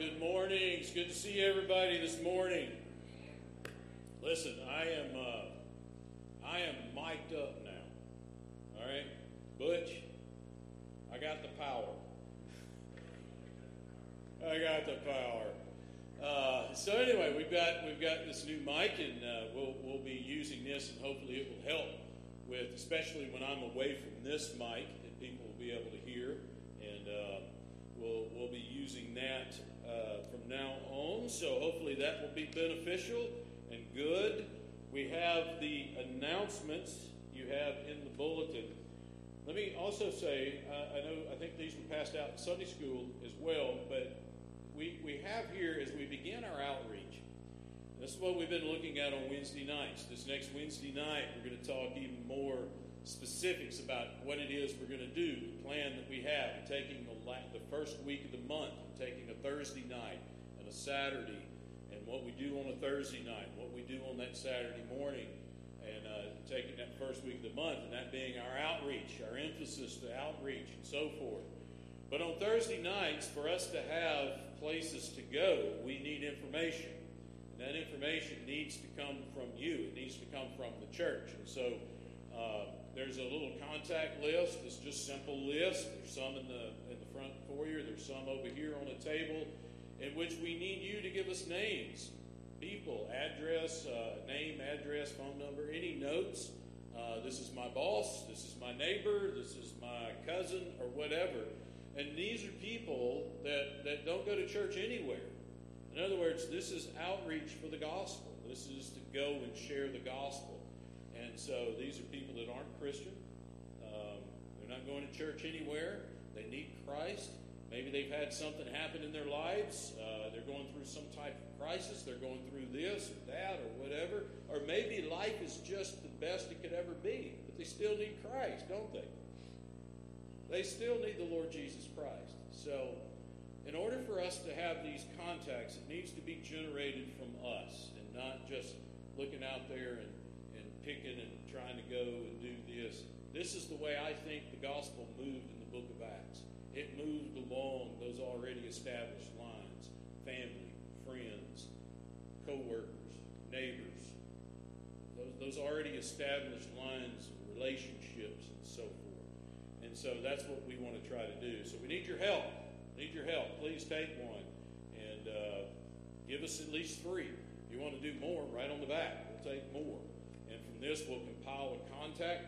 Good morning. It's good to see everybody this morning. Listen, I am mic'd up now. All right, Butch, I got the power. I got the power. So anyway, we've got this new mic, and we'll be using this, and hopefully it will help with, especially when I'm away from this mic, that people will be able to hear, and we'll be using that from now on. So hopefully that will be beneficial and good. We have the announcements you have in the bulletin. Let me also say, I think these were passed out in Sunday school as well, but we have here, as we begin our outreach, this is what we've been looking at on Wednesday nights. This next Wednesday night, we're going to talk even more specifics about what it is we're going to do, the plan that we have, taking the first week of the month, taking a Thursday night and a Saturday, and what we do on a Thursday night, what we do on that Saturday morning, and taking that first week of the month, and that being our outreach, our emphasis to outreach, and so forth. But on Thursday nights, for us to have places to go, we need information. And that information needs to come from you. It needs to come from the church. And so there's a little contact list. It's just a simple list. There's some in the front foyer. There's some over here on the table, in which we need you to give us names, people, address, name, address, phone number, any notes. This is my boss. This is my neighbor. This is my cousin, or whatever. And these are people that don't go to church anywhere. In other words, this is outreach for the gospel. This is to go and share the gospel. And so these are people that aren't Christian. They're not going to church anywhere. They need Christ. Maybe they've had something happen in their lives. They're going through some type of crisis. They're going through this or that or whatever. Or maybe life is just the best it could ever be. But they still need Christ, don't they? They still need the Lord Jesus Christ. So, in order for us to have these contacts, it needs to be generated from us and not just looking out there and picking and trying to go and do this. This is the way I think the gospel moved in the book of Acts. It moved along those already established lines: family, friends, co-workers, neighbors. Those already established lines of relationships and so forth. And so that's what we want to try to do. So we need your help. Please take one and give us at least 3. If you want to do more, right on the back, we'll take more. And from this, we'll compile a contact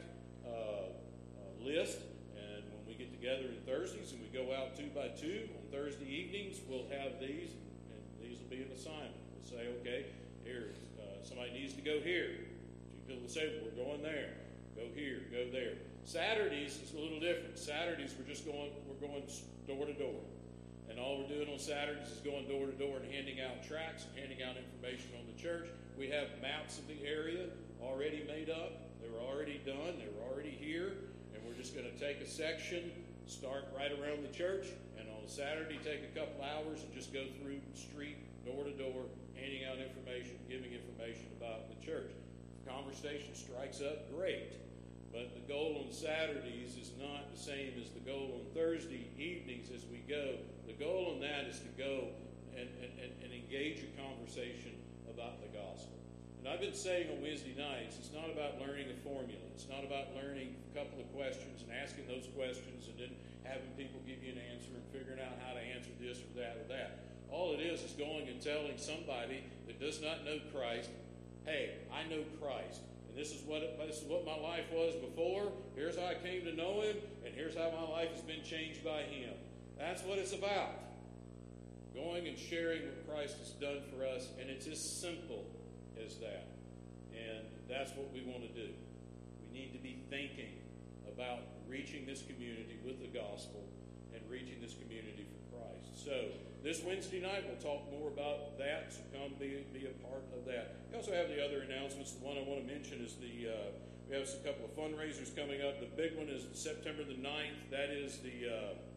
list. And when we get together on Thursdays and we go out 2 by 2 on Thursday evenings, we'll have these, and these will be an assignment. We'll say, okay, here, somebody needs to go here. People will say, we're going there. Go here, go there. Saturdays is a little different. Saturdays we're going door to door. And all we're doing on Saturdays is going door to door and handing out tracts and handing out information on the church. We have maps of the area already made up. They were already done. They were already here. And we're just going to take a section, start right around the church, and on Saturday take a couple hours and just go through the street, door to door, handing out information, giving information about the church. If conversation strikes up, great. But the goal on Saturdays is not the same as the goal on Thursday evenings as we go. The goal on that is to go and engage a conversation about the gospel. And I've been saying on Wednesday nights, it's not about learning a formula. It's not about learning a couple of questions and asking those questions and then having people give you an answer and figuring out how to answer this or that or that. All it is going and telling somebody that does not know Christ, hey, I know Christ. This is what my life was before. Here's how I came to know Him, and here's how my life has been changed by Him. That's what it's about. Going and sharing what Christ has done for us, and it's as simple as that. And that's what we want to do. We need to be thinking about reaching this community with the gospel and reaching this community for Christ. So this Wednesday night, we'll talk more about that, so come be a part of that. We also have the other announcements. The one I want to mention is we have a couple of fundraisers coming up. The big one is September the 9th. That is the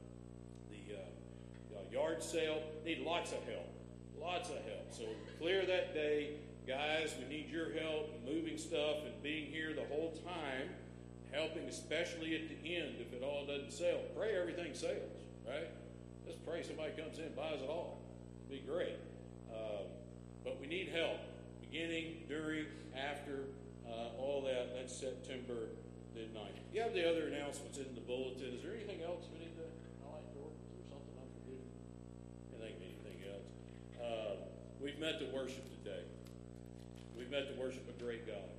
yard sale. Need lots of help. So clear that day. Guys, we need your help in moving stuff and being here the whole time, helping especially at the end if it all doesn't sell. Pray everything sells, right? Just pray somebody comes in and buys it all. It'd be great. But we need help. Beginning, during, after, all that. That's September the 9th. You have the other announcements in the bulletin. Is there anything else we need to highlight, George? Is there something I'm forgetting? I think anything else. We've met to worship today. We've met to worship a great God.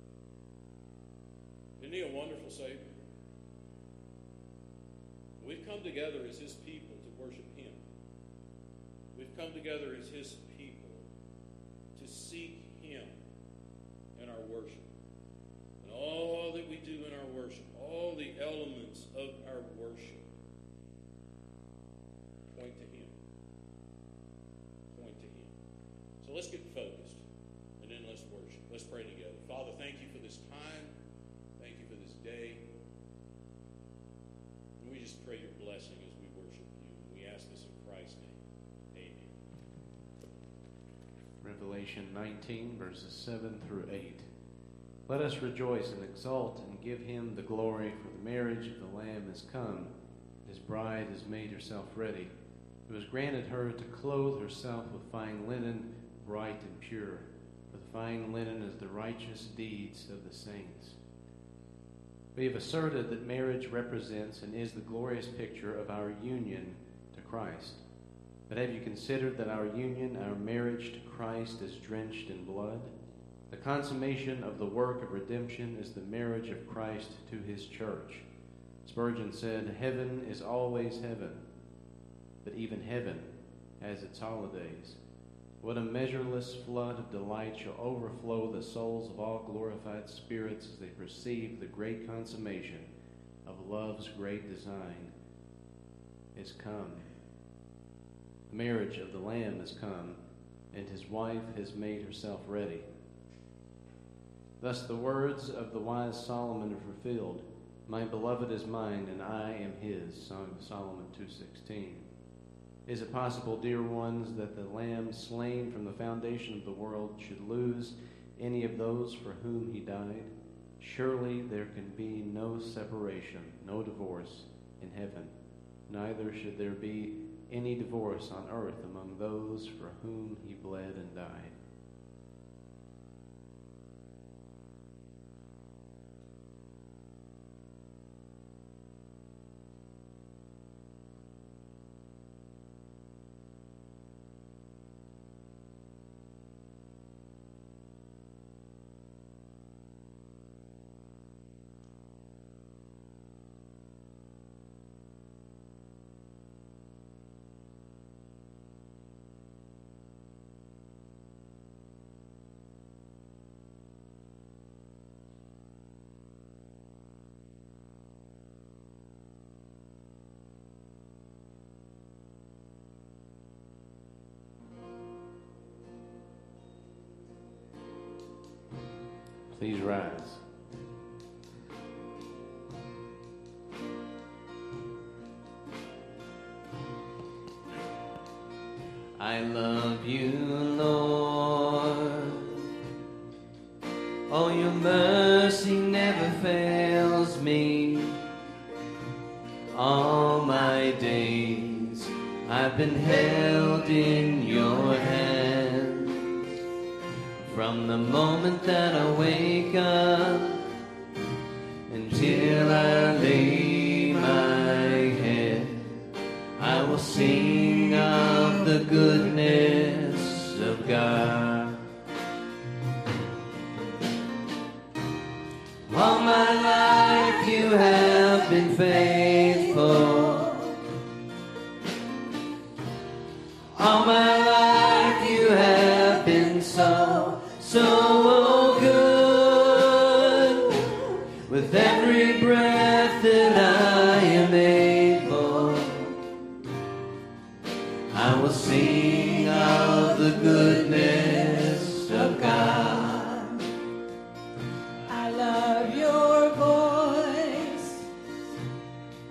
Isn't he a wonderful Savior? We've come together as his people to worship him. We've come together as his people to seek him in our worship. And all that we do in our worship, all the elements of our worship, point to him. Point to him. So let's get focused, and then let's worship. Let's pray together. Father, thank you for this time. Thank you for this day. And we just pray your blessing as we worship you. We ask this in Christ's name. Amen. Revelation 19, verses 7 through 8. Let us rejoice and exult and give him the glory, for the marriage of the Lamb is come. His bride has made herself ready. It was granted her to clothe herself with fine linen, bright and pure. For the fine linen is the righteous deeds of the saints. We have asserted that marriage represents and is the glorious picture of our union to Christ. But have you considered that our union, our marriage to Christ, is drenched in blood? The consummation of the work of redemption is the marriage of Christ to his church. Spurgeon said, "Heaven is always heaven, but even heaven has its holidays. What a measureless flood of delight shall overflow the souls of all glorified spirits as they perceive the great consummation of love's great design is come. The marriage of the Lamb is come, and his wife has made herself ready." Thus the words of the wise Solomon are fulfilled. "My beloved is mine, and I am his." Song of Solomon 2:16. Is it possible, dear ones, that the Lamb slain from the foundation of the world should lose any of those for whom he died? Surely there can be no separation, no divorce in heaven. Neither should there be any divorce on earth among those for whom he bled and died. Please rise. I love you, Lord. Oh, your mercy never fails me. All my days I've been held in your hands. From the moment that I wake up until I lay my head, I will sing of the goodness of God. All my life you have been faithful. All my life you have been so good. With every breath that I am able, I will sing of the goodness of God. I love your voice.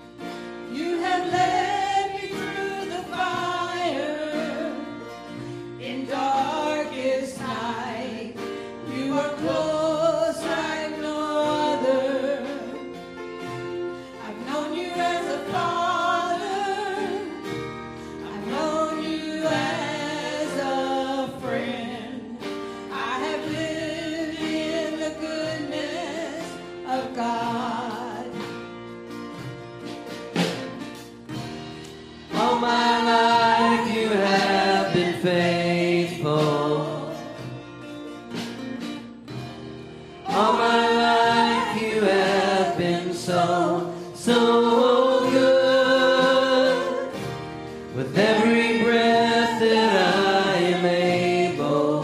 All my life you have been so, so good. With every breath that I am able,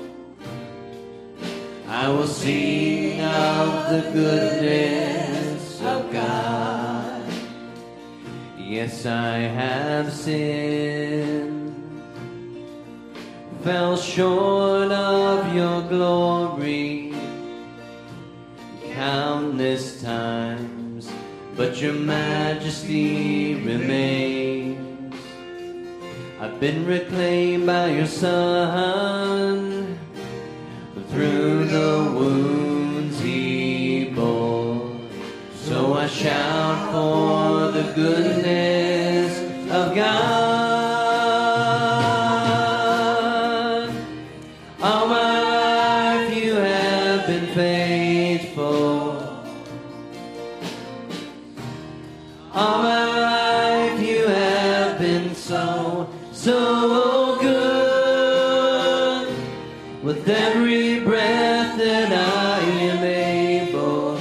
I will sing of the goodness of God. Yes, I have sinned, fell short of your glory countless times, but your majesty remains. I've been reclaimed by your Son through the wounds he bore. So I shout for the goodness of God. All my life you have been faithful. All my life you have been so, so good. With every breath that I am able,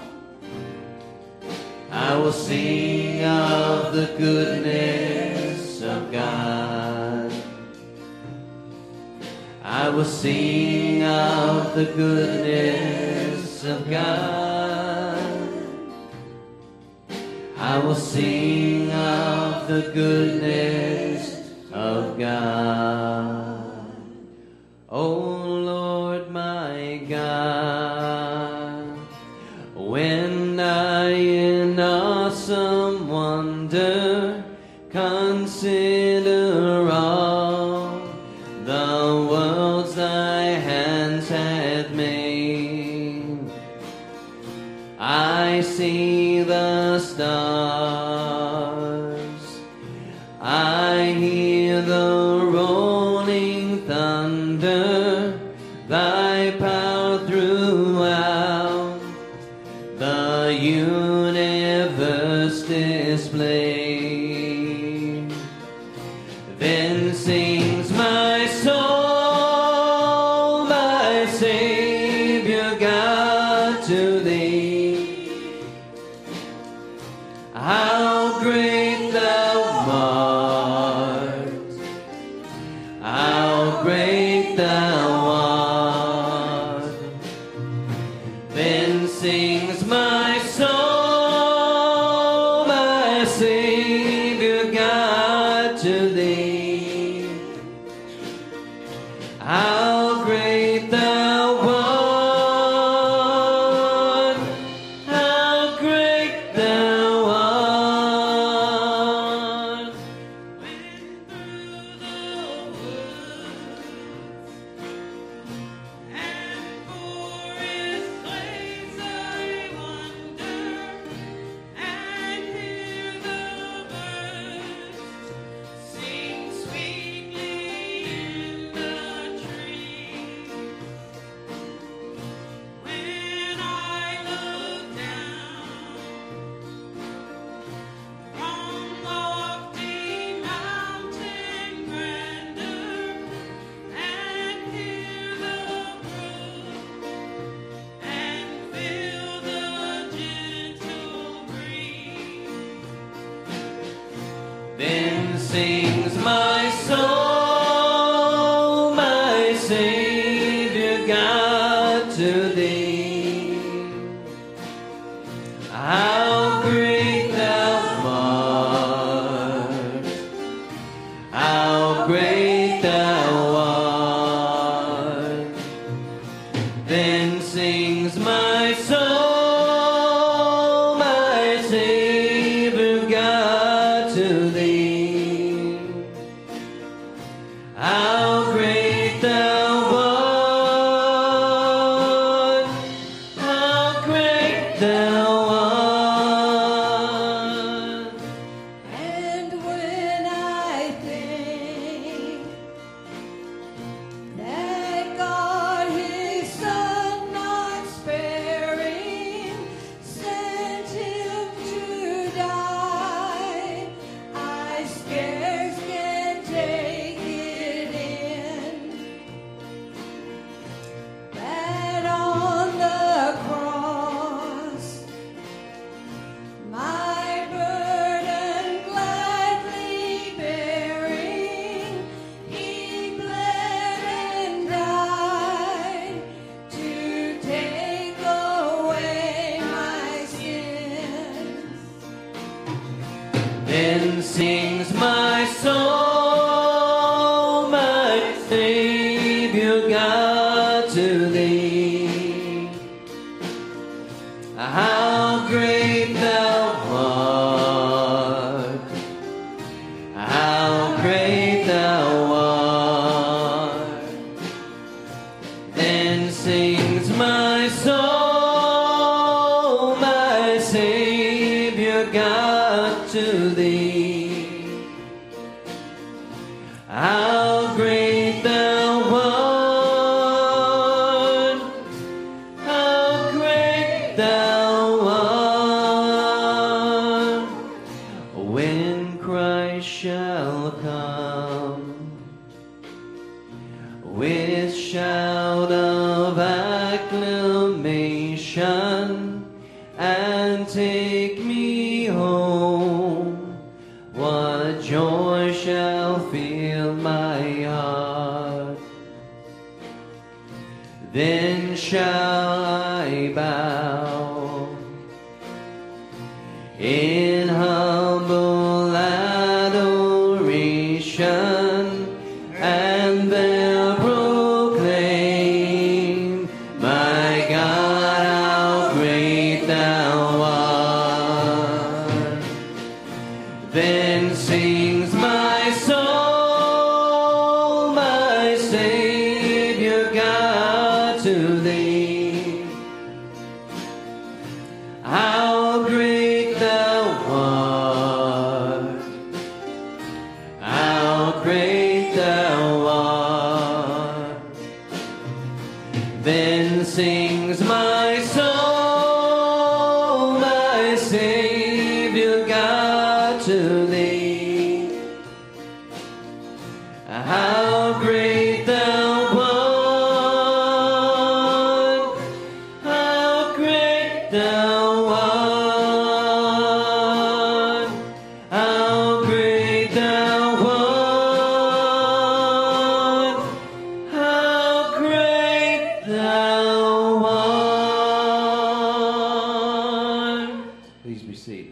I will sing of the goodness of God. I will sing of the goodness of God. I will sing of the goodness of God. Oh Lord my God, when I in awesome wonder consider all the worlds thy hands have made, I see the stars, I hear the rolling thunder, thy power throughout the universe display. Then sings my soul, my Savior God, to thee. How great thou art, how great thou art. Then sings my soul, my Savior God, to thee. How great thou art, how great thou art. When through the woods and forest glades I wander and hear the birds sing sweetly in the trees. When I look down from lofty mountain grandeur and hear the brook and feel the gentle breeze, then sings my soul, my Savior God, to thee. How great thou art, how great thou art. Then sings my soul, my Savior God, to thee. How great thou art, how great thou art. And when I think that God His Son, not sparing sings my soul, my Savior God, to thee. How great thou art, how great thou art. Then sings my soul, my Savior God, to thee. How great thou art, how great thou art. When Christ shall come with shout of acclamation and take me home, what joy shall fill my heart. Then shall I bow in humble adoration and there proclaim, my God, how great thou art. Then sings my soul, my Savior God, to thee. How great thou art, how great thou art. Then sings my soul, my Savior God, to thee. How great thou art, how great thou art, how great thou art, how great thou art. Please be seated.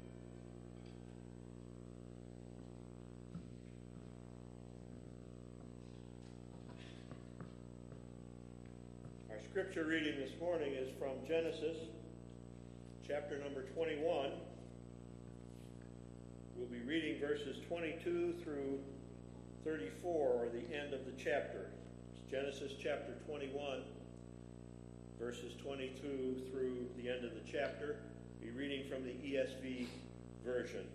Our scripture reading this morning is from Genesis, chapter number 21. We'll be reading verses 22 through 34, or the end of the chapter. It's Genesis chapter 21, verses 22 through the end of the chapter. Be reading from the ESV version.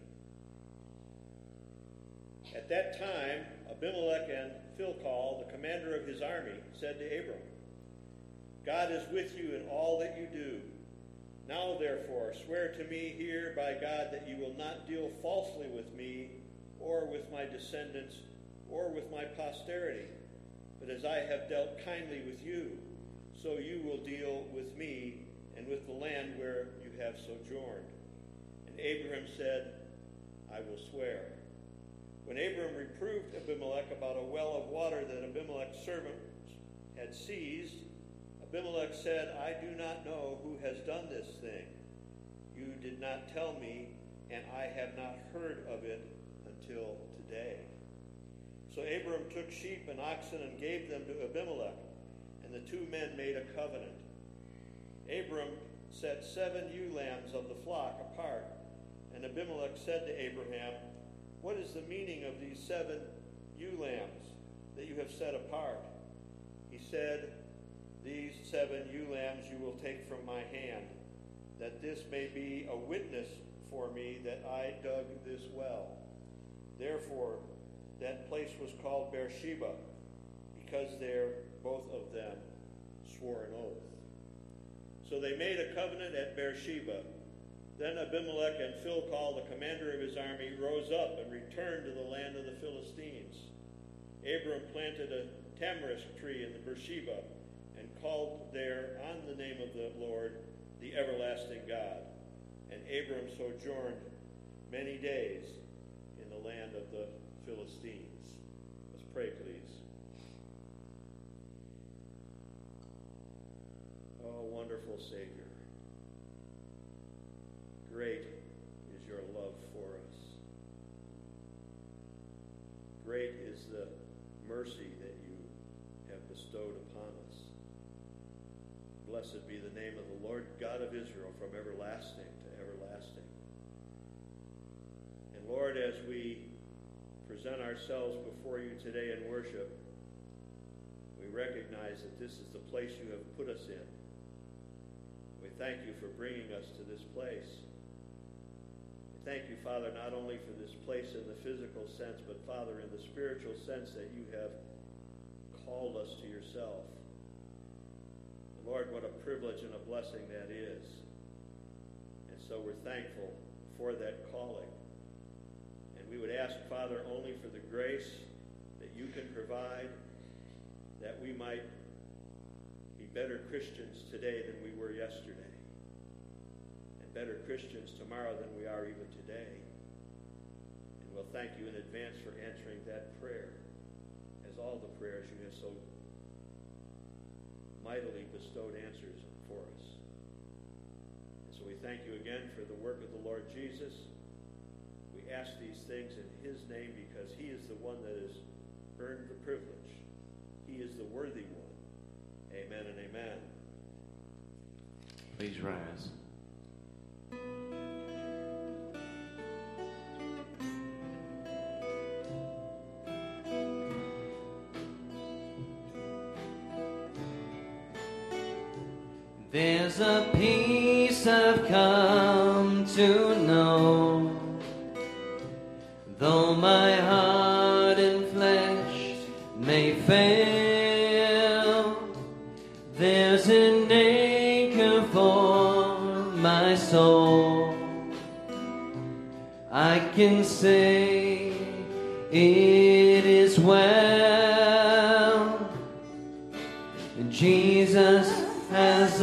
At that time, Abimelech and Philcol, the commander of his army, said to Abram, God is with you in all that you do. Now, therefore, swear to me here by God that you will not deal falsely with me, or with my descendants, or with my posterity, but as I have dealt kindly with you, so you will deal with me and with the land where you have sojourned. And Abraham said, I will swear. When Abram reproved Abimelech about a well of water that Abimelech's servants had seized, Abimelech said, I do not know who has done this thing. You did not tell me, and I have not heard of it until today. So Abram took sheep and oxen and gave them to Abimelech, and the two men made a covenant. Abram set 7 ewe lambs of the flock apart, and Abimelech said to Abraham, what is the meaning of these 7 ewe lambs that you have set apart? He said, these 7 ewe lambs you will take from my hand, that this may be a witness for me that I dug this well. Therefore, that place was called Beersheba, because there both of them swore an oath. So they made a covenant at Beersheba. Then Abimelech and Philcol, the commander of his army, rose up and returned to the land of the Philistines. Abram planted a tamarisk tree in the Beersheba and called there on the name of the Lord, the everlasting God. And Abram sojourned many days in the land of the Philistines. Let's pray, please. Oh, wonderful Savior. Great is your love for us. great is the mercy that you have bestowed upon us. Blessed be the name of the Lord God of Israel from everlasting to everlasting. And Lord, as we present ourselves before you today in worship, we recognize that this is the place you have put us in. We thank you for bringing us to this place. We thank you, Father, not only for this place in the physical sense, but, Father, in the spiritual sense that you have called us to yourself. And Lord, what a privilege and a blessing that is. And so we're thankful for that calling. And we would ask, Father, only for the grace that you can provide, that we might be better Christians today than we were yesterday, and better Christians tomorrow than we are even today. And we'll thank you in advance for answering that prayer, as all the prayers you have so mightily bestowed answers for us. And so we thank you again for the work of the Lord Jesus. We ask these things in his name because he is the one that has earned the privilege. He is the worthy one. Amen and amen. Please rise. There's a peace I've come to know, though my heart and flesh may fail. There's an anchor for my soul. I can say it is well. Jesus has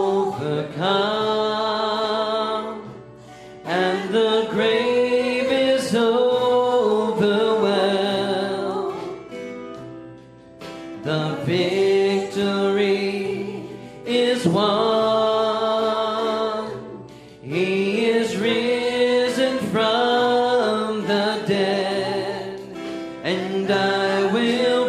overcome, and the grave is overwhelmed. The victory is won. He is risen from the dead, and I will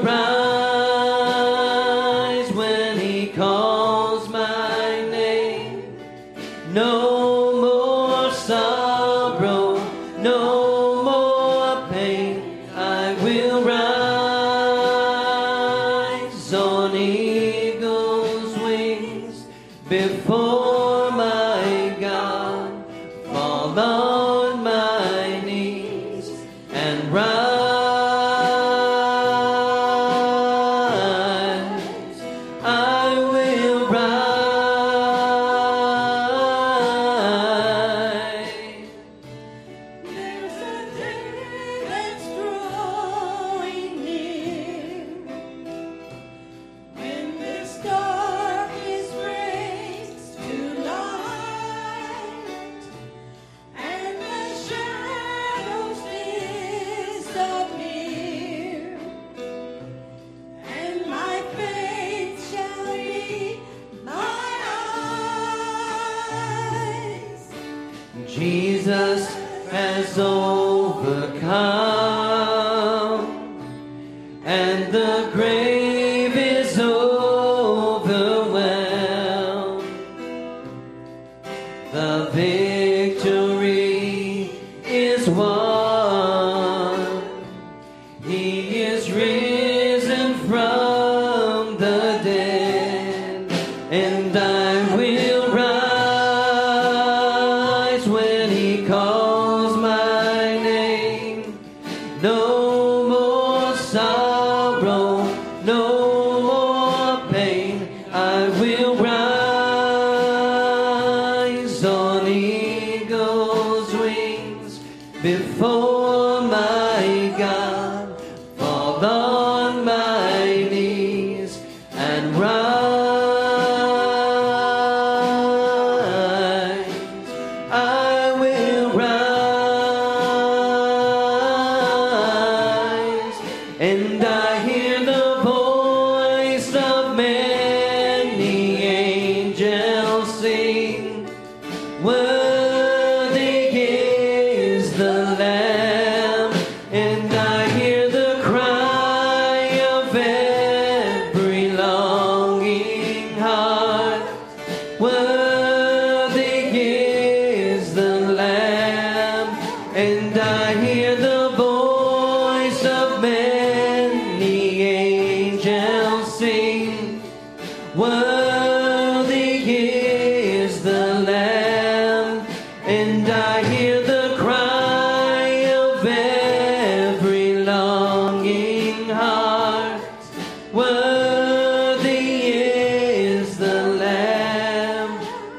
rise when he calls my name. No more sorrow, no more pain. I will rise on eagle's wings before my God, fall on my knees and rise. I will rise. There's a day that's drawing near, when this darkness breaks to light, and the shadows disappear, and my faith shall lead my eyes. Jesus has overcome, and the grave is overwhelmed. The victory is won. He is risen from the dead, and I will rise when he calls my name. No more sorrow, no more pain. I will rise on eagle's wings before my God, fall on my knees and rise. I will rise, and I hear the voice of many angels sing, worthy is the Lamb Worthy is the Lamb, and I hear the voice of many angels sing. Worthy is the Lamb, and I hear the cry of every longing heart. Worthy is the Lamb.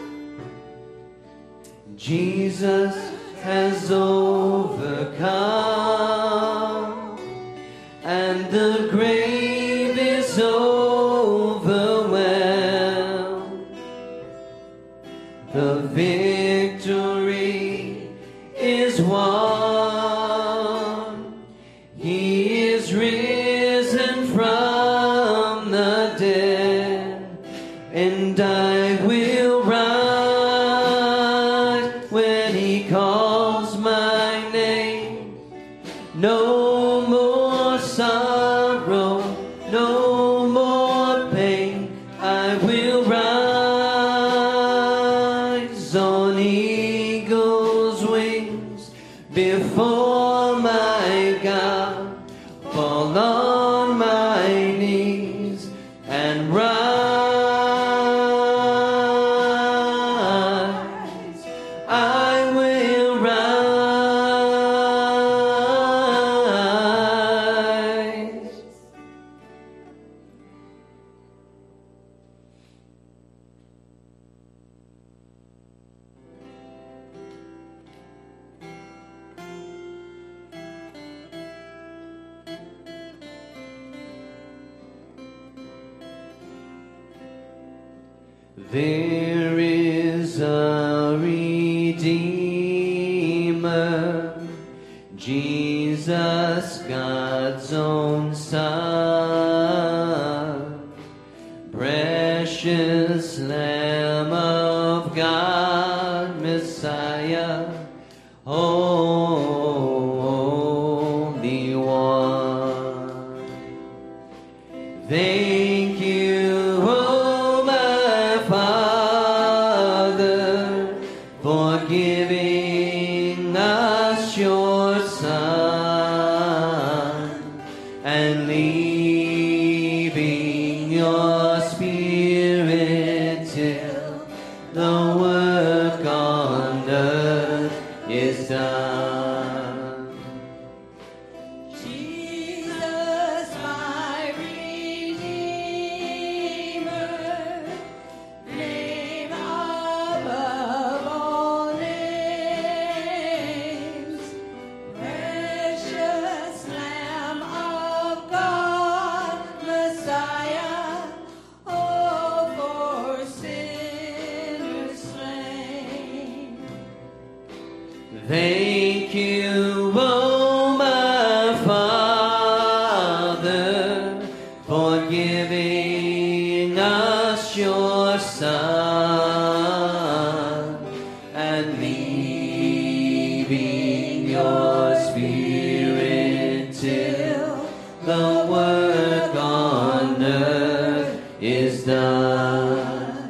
Jesus has overcome, and the grave is overwhelmed. The victory is won. He is risen from the dead, and I will rise when he calls my name. No more sorrow, no more pain. I will rise on eagle's wings before my God, fall on my knees and rise. I will rise. There is a Redeemer, Jesus, God's own Son, precious Lamb of God, Messiah, Holy One. Thank you, oh my Father, for giving us your Son and leaving your Spirit till the work on earth is done. Jesus, my Redeemer, name above all names, precious Lamb of God, Messiah, oh, for sinners slain. Thank you, oh my Father, for giving us your Son and leaving your Spirit till the work on earth is done.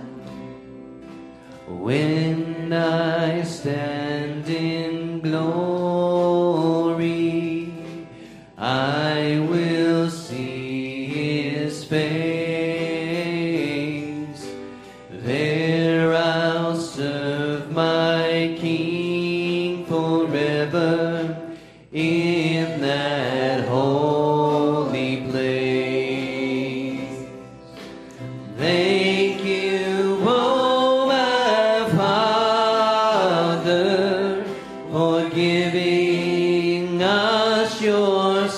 When I stand in glory, I will see his face. There I'll serve my King forever in that holy place. Thank you, oh my Father, for giving us your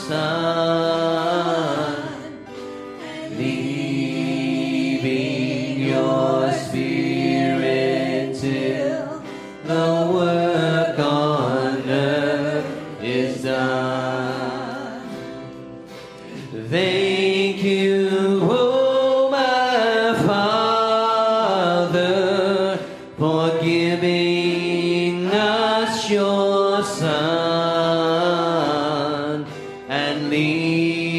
Son, leaving your Spirit till the work on earth is done. Thank you, oh my Father, for giving us your Son and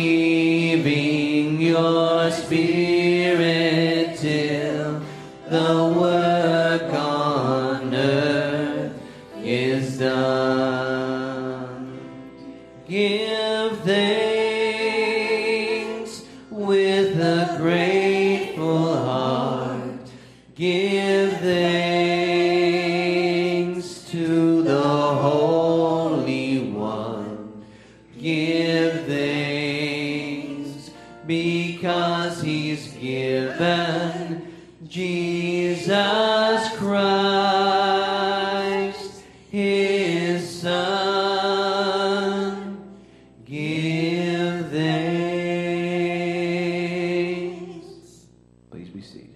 leaving your Spirit till the the work on earth is done. Give thanks with a grateful heart. Give thanks to the Holy One. Give thanks because He's given Jesus Christ, His Son. Give thanks. Please be seated.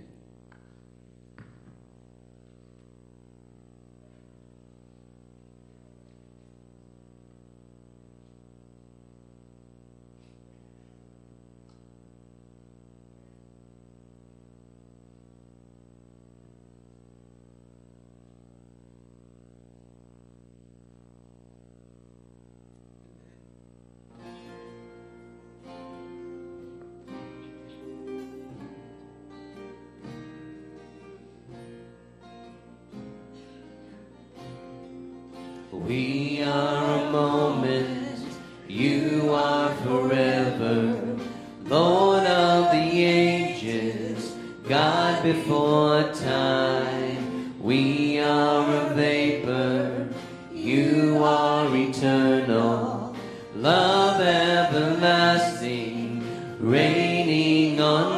We are a moment, you are forever, Lord of the ages, God before time. We are a vapor, you are eternal, love everlasting, reigning on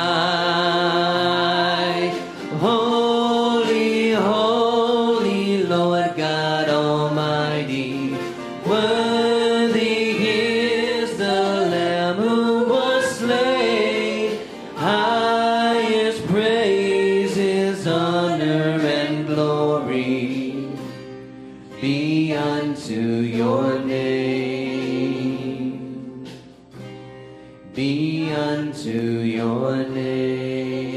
high. Holy, holy Lord God Almighty, worthy is the Lamb who was slain. Highest praises, honor, and glory be unto your name. Be unto your name.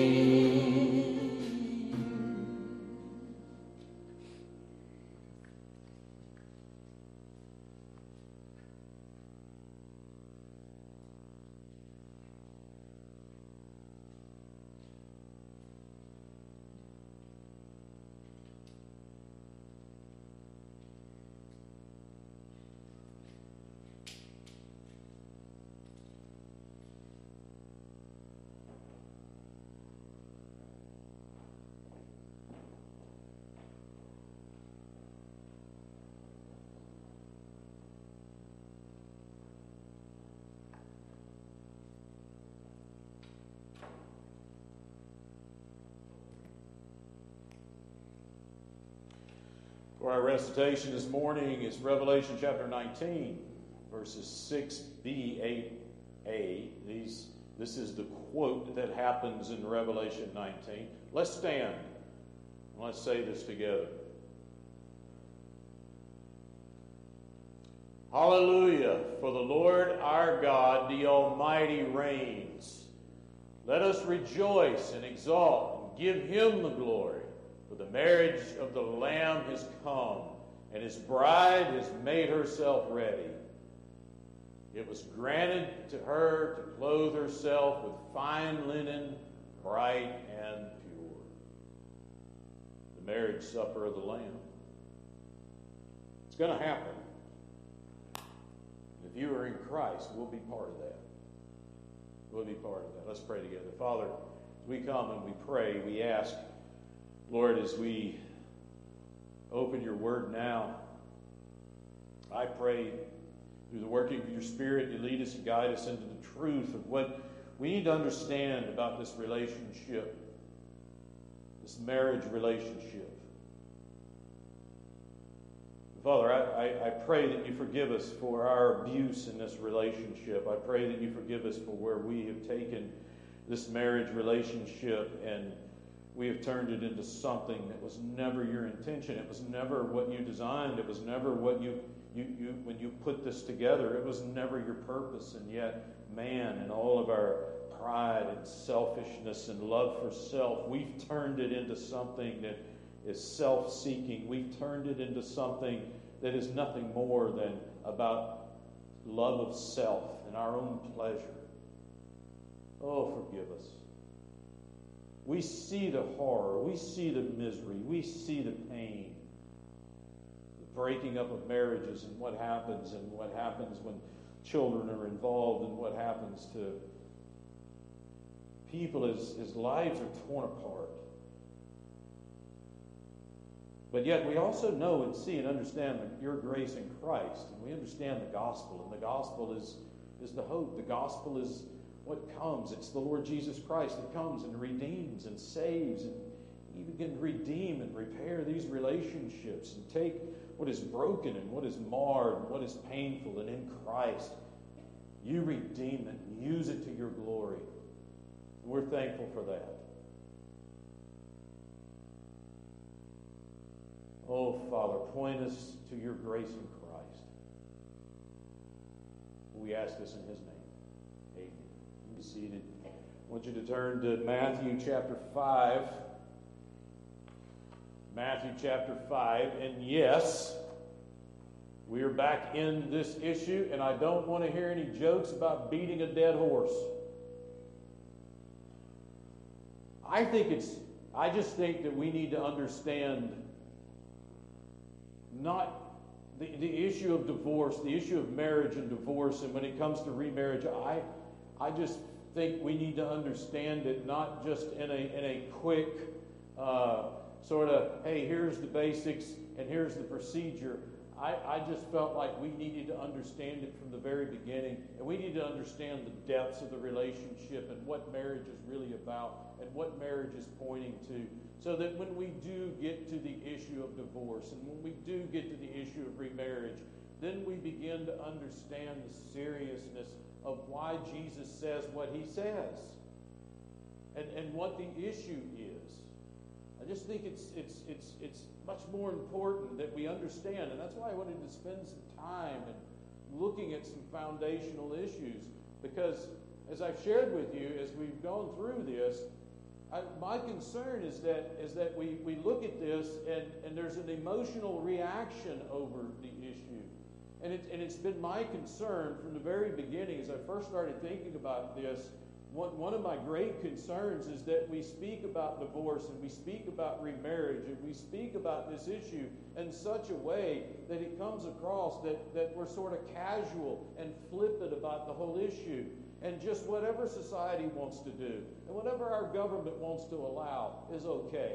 For our recitation this morning is Revelation chapter 19, verses 6b, 8a. This is the quote that happens in Revelation 19. Let's stand and let's say this together. Hallelujah, for the Lord our God, the Almighty, reigns. Let us rejoice and exalt and give Him the glory. For the marriage of the Lamb has come, and His bride has made herself ready. It was granted to her to clothe herself with fine linen, bright and pure. The marriage supper of the Lamb. It's going to happen. If you are in Christ, we'll be part of that. We'll be part of that. Let's pray together. Father, as we come and we pray, we ask, Lord, as we open your word now, I pray through the working of your Spirit, you lead us and guide us into the truth of what we need to understand about this relationship, this marriage relationship. Father, I pray that you forgive us for our abuse in this relationship. I pray that you forgive us for where we have taken this marriage relationship and we have turned it into something that was never your intention. It was never what you designed. It was never what you when you put this together, it was never your purpose. And yet, man, and all of our pride and selfishness and love for self, we've turned it into something that is self-seeking. We've turned it into something that is nothing more than about love of self and our own pleasure. Oh, forgive us. We see the horror. We see the misery. We see the pain. The breaking up of marriages and what happens when children are involved and what happens to people as lives are torn apart. But yet we also know and see and understand your grace in Christ. And we understand the gospel. And the gospel is the hope. The gospel is what comes. It's the Lord Jesus Christ that comes and redeems and saves and even can redeem and repair these relationships and take what is broken and what is marred and what is painful, and in Christ you redeem it and use it to your glory. And we're thankful for that. Oh, Father, point us to your grace in Christ. We ask this in his name. Amen. You be seated. I want you to turn to Matthew chapter 5. Matthew chapter 5. And yes, we are back in this issue, and I don't want to hear any jokes about beating a dead horse. I just think that we need to understand not the issue of divorce, the issue of marriage and divorce, and when it comes to remarriage, I just think we need to understand it not just in a quick sort of, hey, here's the basics and here's the procedure. I just felt like we needed to understand it from the very beginning, and we need to understand the depths of the relationship and what marriage is really about and what marriage is pointing to, so that when we do get to the issue of divorce and when we do get to the issue of remarriage, then we begin to understand the seriousness of why Jesus says what he says and what the issue is. I just think it's much more important that we understand, and that's why I wanted to spend some time in looking at some foundational issues, because as I've shared with you, as we've gone through this, my concern is that we look at this and there's an emotional reaction over the issue. And it's been my concern from the very beginning, as I first started thinking about this, one of my great concerns is that we speak about divorce and we speak about remarriage and we speak about this issue in such a way that it comes across that we're sort of casual and flippant about the whole issue. And just whatever society wants to do and whatever our government wants to allow is okay.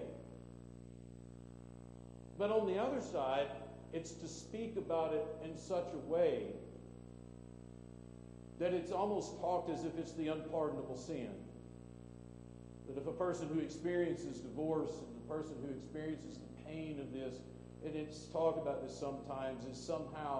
But on the other side, it's to speak about it in such a way that it's almost talked as if it's the unpardonable sin. That if a person who experiences divorce and the person who experiences the pain of this, and it's talked about this sometimes, is somehow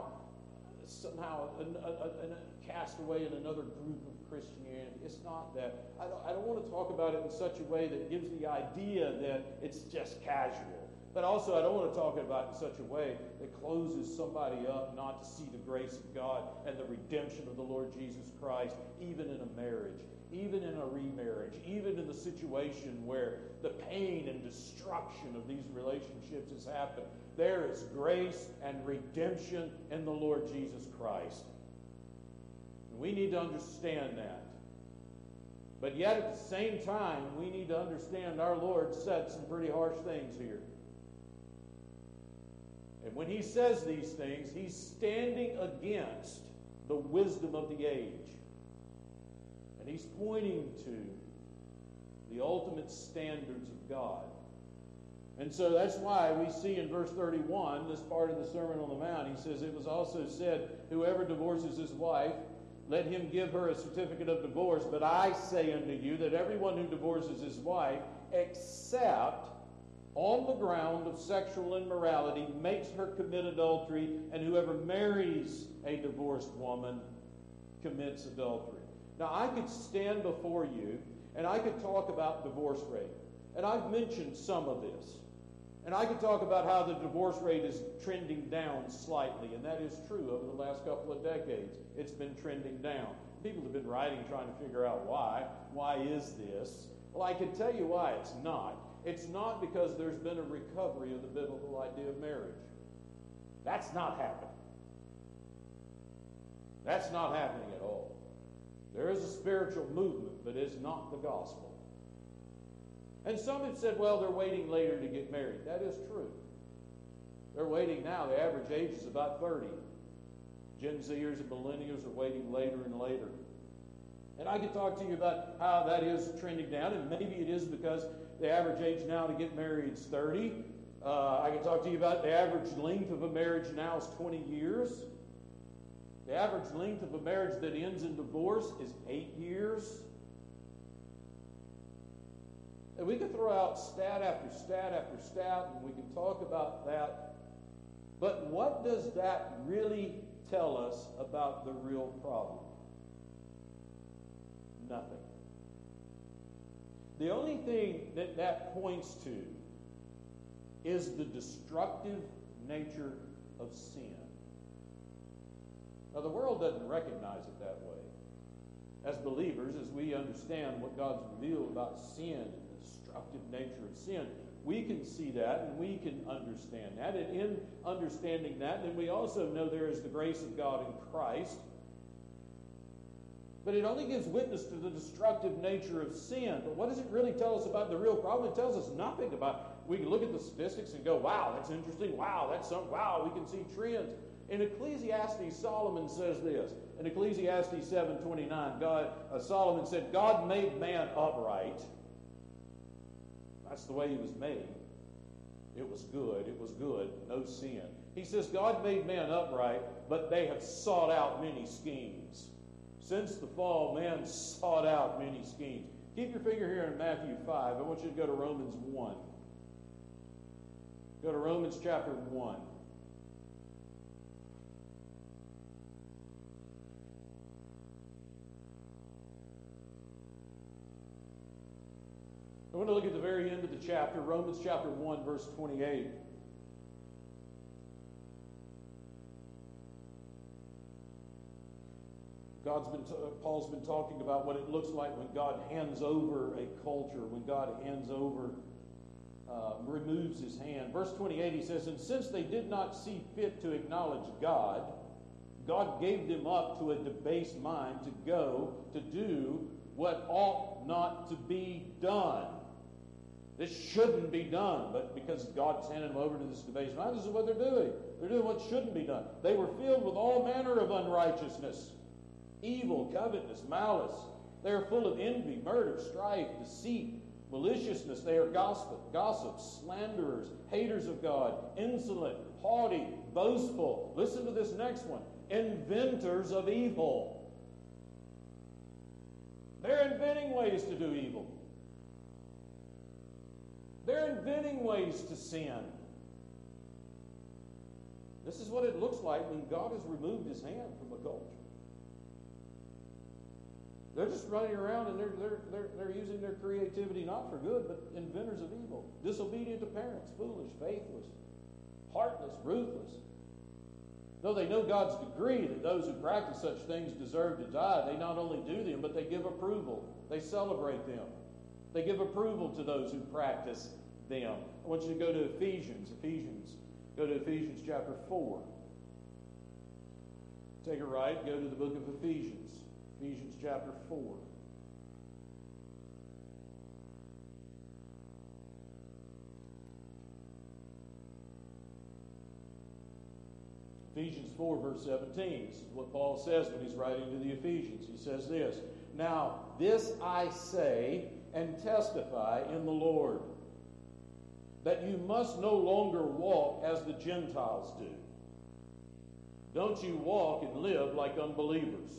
cast away in another group of Christianity. It's not that. I don't want to talk about it in such a way that gives the idea that it's just casual. But also, I don't want to talk about it in such a way that closes somebody up not to see the grace of God and the redemption of the Lord Jesus Christ, even in a marriage, even in a remarriage, even in the situation where the pain and destruction of these relationships has happened. There is grace and redemption in the Lord Jesus Christ. And we need to understand that. But yet at the same time, we need to understand our Lord said some pretty harsh things here. And when he says these things, he's standing against the wisdom of the age. And he's pointing to the ultimate standards of God. And so that's why we see in verse 31, this part of the Sermon on the Mount, he says, it was also said, whoever divorces his wife, let him give her a certificate of divorce. But I say unto you that everyone who divorces his wife, except on the ground of sexual immorality, makes her commit adultery, and whoever marries a divorced woman commits adultery. Now, I could stand before you, and I could talk about divorce rate. And I've mentioned some of this. And I could talk about how the divorce rate is trending down slightly, and that is true over the last couple of decades. It's been trending down. People have been writing trying to figure out why. Why is this? Well, I can tell you why it's not. It's not because there's been a recovery of the biblical idea of marriage. That's not happening. That's not happening at all. There is a spiritual movement, but it's not the gospel. And some have said, well, they're waiting later to get married. That is true. They're waiting now. The average age is about 30. Gen Zers and millennials are waiting later and later. And I can talk to you about how that is trending down, and maybe it is because the average age now to get married is 30. I can talk to you about the average length of a marriage now is 20 years. The average length of a marriage that ends in divorce is 8 years. And we can throw out stat after stat after stat, and we can talk about that. But what does that really tell us about the real problem? Nothing. The only thing that points to is the destructive nature of sin. Now, the world doesn't recognize it that way. As believers, as we understand what God's revealed about sin and the destructive nature of sin, we can see that and we can understand that. And in understanding that, then we also know there is the grace of God in Christ. But it only gives witness to the destructive nature of sin. But what does it really tell us about the real problem? It tells us nothing about. We can look at the statistics and go, wow, that's interesting. Wow, that's something. Wow, we can see trends. In Ecclesiastes, Solomon says this. In Ecclesiastes 7:29, Solomon said, God made man upright. That's the way he was made. It was good. It was good. No sin. He says, God made man upright, but they have sought out many schemes. Since the fall, man sought out many schemes. Keep your finger here in Matthew 5. I want you to go to Romans 1. Go to Romans chapter 1. I want to look at the very end of the chapter, Romans chapter 1, verse 28. Paul's been talking about what it looks like when God hands over a culture, when God hands over, removes his hand. Verse 28, he says, and since they did not see fit to acknowledge God, God gave them up to a debased mind to go to do what ought not to be done. This shouldn't be done, but because God's handed them over to this debased mind, this is what they're doing. They're doing what shouldn't be done. They were filled with all manner of unrighteousness, evil, covetousness, malice. They are full of envy, murder, strife, deceit, maliciousness. They are gossips, slanderers, haters of God, insolent, haughty, boastful. Listen to this next one. Inventors of evil. They're inventing ways to do evil. They're inventing ways to sin. This is what it looks like when God has removed his hand from a culture. They're just running around and they're using their creativity not for good, but inventors of evil. Disobedient to parents, foolish, faithless, heartless, ruthless. Though they know God's decree that those who practice such things deserve to die, they not only do them, but they give approval. They celebrate them. They give approval to those who practice them. I want you to go to Ephesians. Go to Ephesians chapter 4. Take a right, go to the book of Ephesians. Ephesians chapter 4. Ephesians 4, verse 17. This is what Paul says when he's writing to the Ephesians. He says this, now this I say and testify in the Lord, that you must no longer walk as the Gentiles do. Don't you walk and live like unbelievers.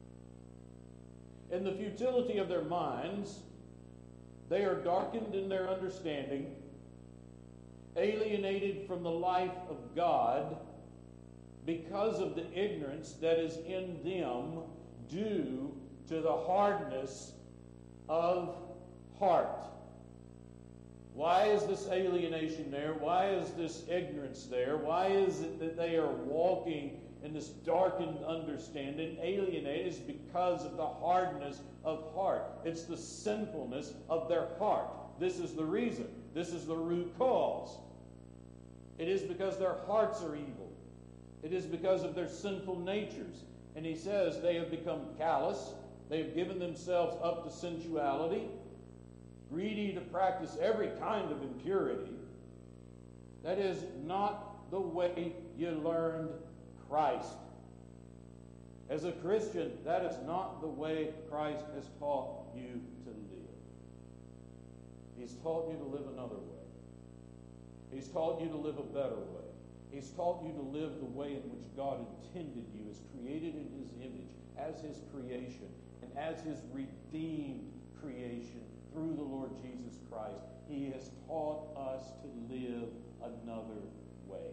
In the futility of their minds, they are darkened in their understanding, alienated from the life of God because of the ignorance that is in them due to the hardness of heart. Why is this alienation there? Why is this ignorance there? Why is it that they are walking in this darkened understanding? Alienated is because of the hardness of heart. It's the sinfulness of their heart. This is the reason. This is the root cause. It is because their hearts are evil. It is because of their sinful natures. And he says they have become callous. They have given themselves up to sensuality, greedy to practice every kind of impurity. That is not the way you learned Christ. As a Christian, that is not the way Christ has taught you to live. He's taught you to live another way. He's taught you to live a better way. He's taught you to live the way in which God intended you, as created in His image, as His creation, and as His redeemed creation through the Lord Jesus Christ. He has taught us to live another way.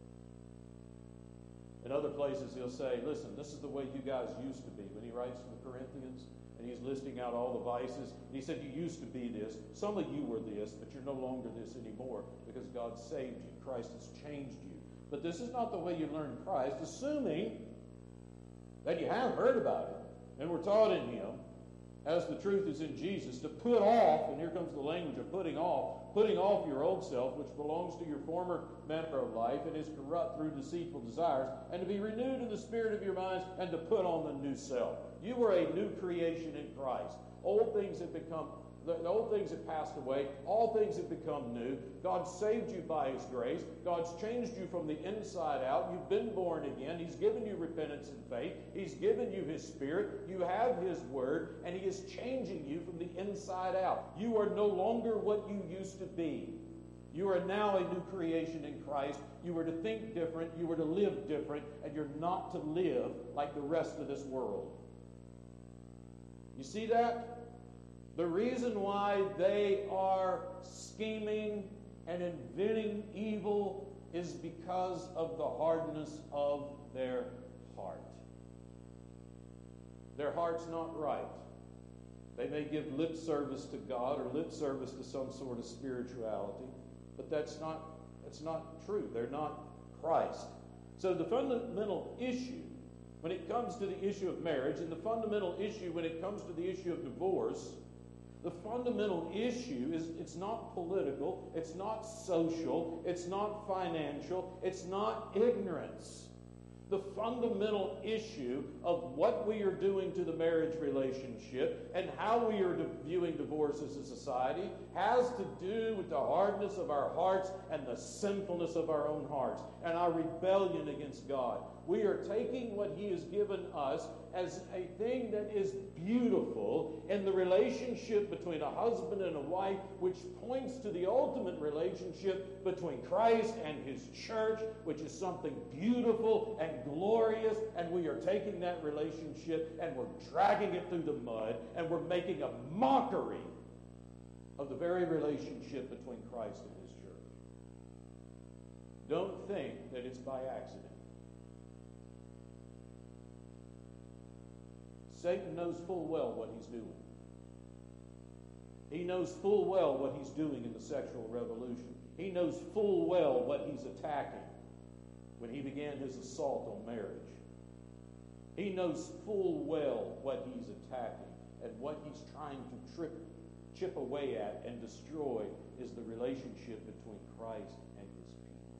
In other places, he'll say, listen, this is the way you guys used to be. When he writes to the Corinthians, and he's listing out all the vices, he said, you used to be this. Some of you were this, but you're no longer this anymore because God saved you. Christ has changed you. But this is not the way you learn Christ, assuming that you have heard about it and were taught in Him, as the truth is in Jesus, to put off, and here comes the language of putting off your old self, which belongs to your former manner of life and is corrupt through deceitful desires, and to be renewed in the spirit of your minds, and to put on the new self. You were a new creation in Christ. Old things have become, the old things have passed away. All things have become new. God saved you by His grace. God's changed you from the inside out. You've been born again. He's given you repentance and faith. He's given you His Spirit. You have His Word, and He is changing you from the inside out. You are no longer what you used to be. You are now a new creation in Christ. You were to think different. You were to live different, and you're not to live like the rest of this world. You see that? The reason why they are scheming and inventing evil is because of the hardness of their heart. Their heart's not right. They may give lip service to God or lip service to some sort of spirituality, but that's not true. They're not Christ. So the fundamental issue when it comes to the issue of marriage, and the fundamental issue when it comes to the issue of divorce, the fundamental issue is it's not political, it's not social, it's not financial, it's not ignorance. The fundamental issue of what we are doing to the marriage relationship and how we are viewing divorce as a society has to do with the hardness of our hearts and the sinfulness of our own hearts and our rebellion against God. We are taking what He has given us as a thing that is beautiful in the relationship between a husband and a wife, which points to the ultimate relationship between Christ and His church, which is something beautiful and glorious, and we are taking that relationship and we're dragging it through the mud, and we're making a mockery of the very relationship between Christ and His church. Don't think that it's by accident. Satan knows full well what he's doing. He knows full well what he's doing in the sexual revolution. He knows full well what he's attacking when he began his assault on marriage. He knows full well what he's attacking, and what he's trying to chip away at and destroy is the relationship between Christ and His people.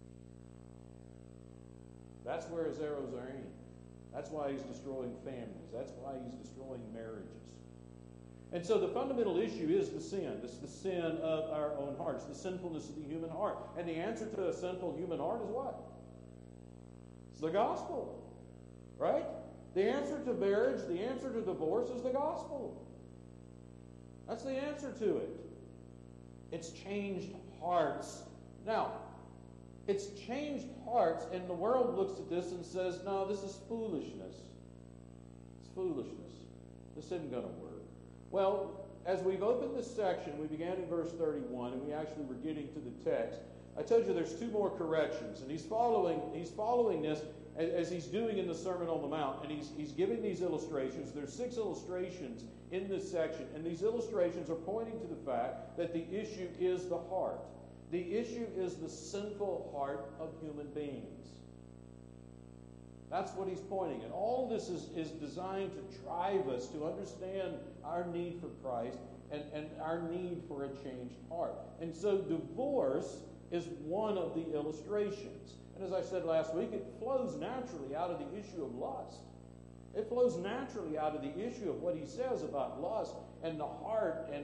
That's where his arrows are aimed. That's why he's destroying families. That's why he's destroying marriages. And so the fundamental issue is the sin. It's the sin of our own hearts, the sinfulness of the human heart. And the answer to a sinful human heart is what? It's the gospel. Right? The answer to marriage, the answer to divorce is the gospel. That's the answer to it. It's changed hearts. Now, it's changed hearts, and the world looks at this and says, no, this is foolishness. It's foolishness. This isn't going to work. Well, as we've opened this section, we began in verse 31, and we actually were getting to the text. I told you there's two more corrections, and he's following this as he's doing in the Sermon on the Mount, and he's giving these illustrations. There's 6 illustrations in this section, and these illustrations are pointing to the fact that the issue is the heart. The issue is the sinful heart of human beings. That's what he's pointing at. All this is designed to drive us to understand our need for Christ and our need for a changed heart. And so divorce is one of the illustrations. And as I said last week, it flows naturally out of the issue of lust. It flows naturally out of the issue of what he says about lust and the heart and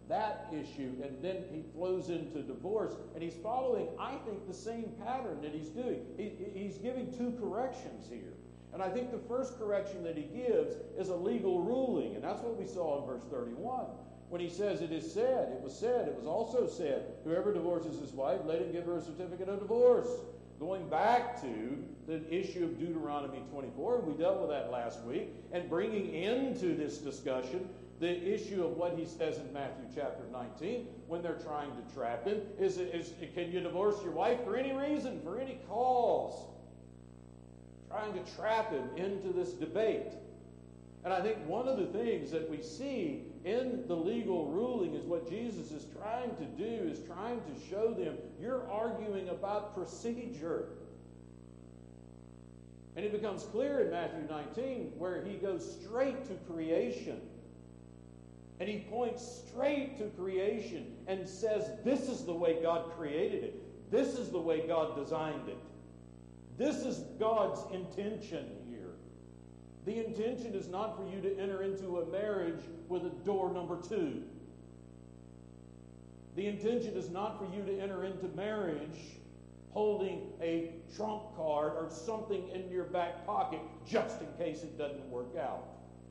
that issue, and then he flows into divorce, and he's following, I think, the same pattern that he's doing. He's giving two corrections here. And I think the first correction that he gives is a legal ruling, and that's what we saw in verse 31. When he says, it is said, it was also said, whoever divorces his wife, let him give her a certificate of divorce. Going back to the issue of Deuteronomy 24, and we dealt with that last week, and bringing into this discussion the issue of what he says in Matthew chapter 19, when they're trying to trap him, is can you divorce your wife for any reason, for any cause? Trying to trap him into this debate. And I think one of the things that we see in the legal ruling is what Jesus is trying to do, is trying to show them, you're arguing about procedure. And it becomes clear in Matthew 19 where he goes straight to creation. And he points straight to creation and says, this is the way God created it. This is the way God designed it. This is God's intention here. The intention is not for you to enter into a marriage with a door number 2. The intention is not for you to enter into marriage holding a trump card or something in your back pocket just in case it doesn't work out.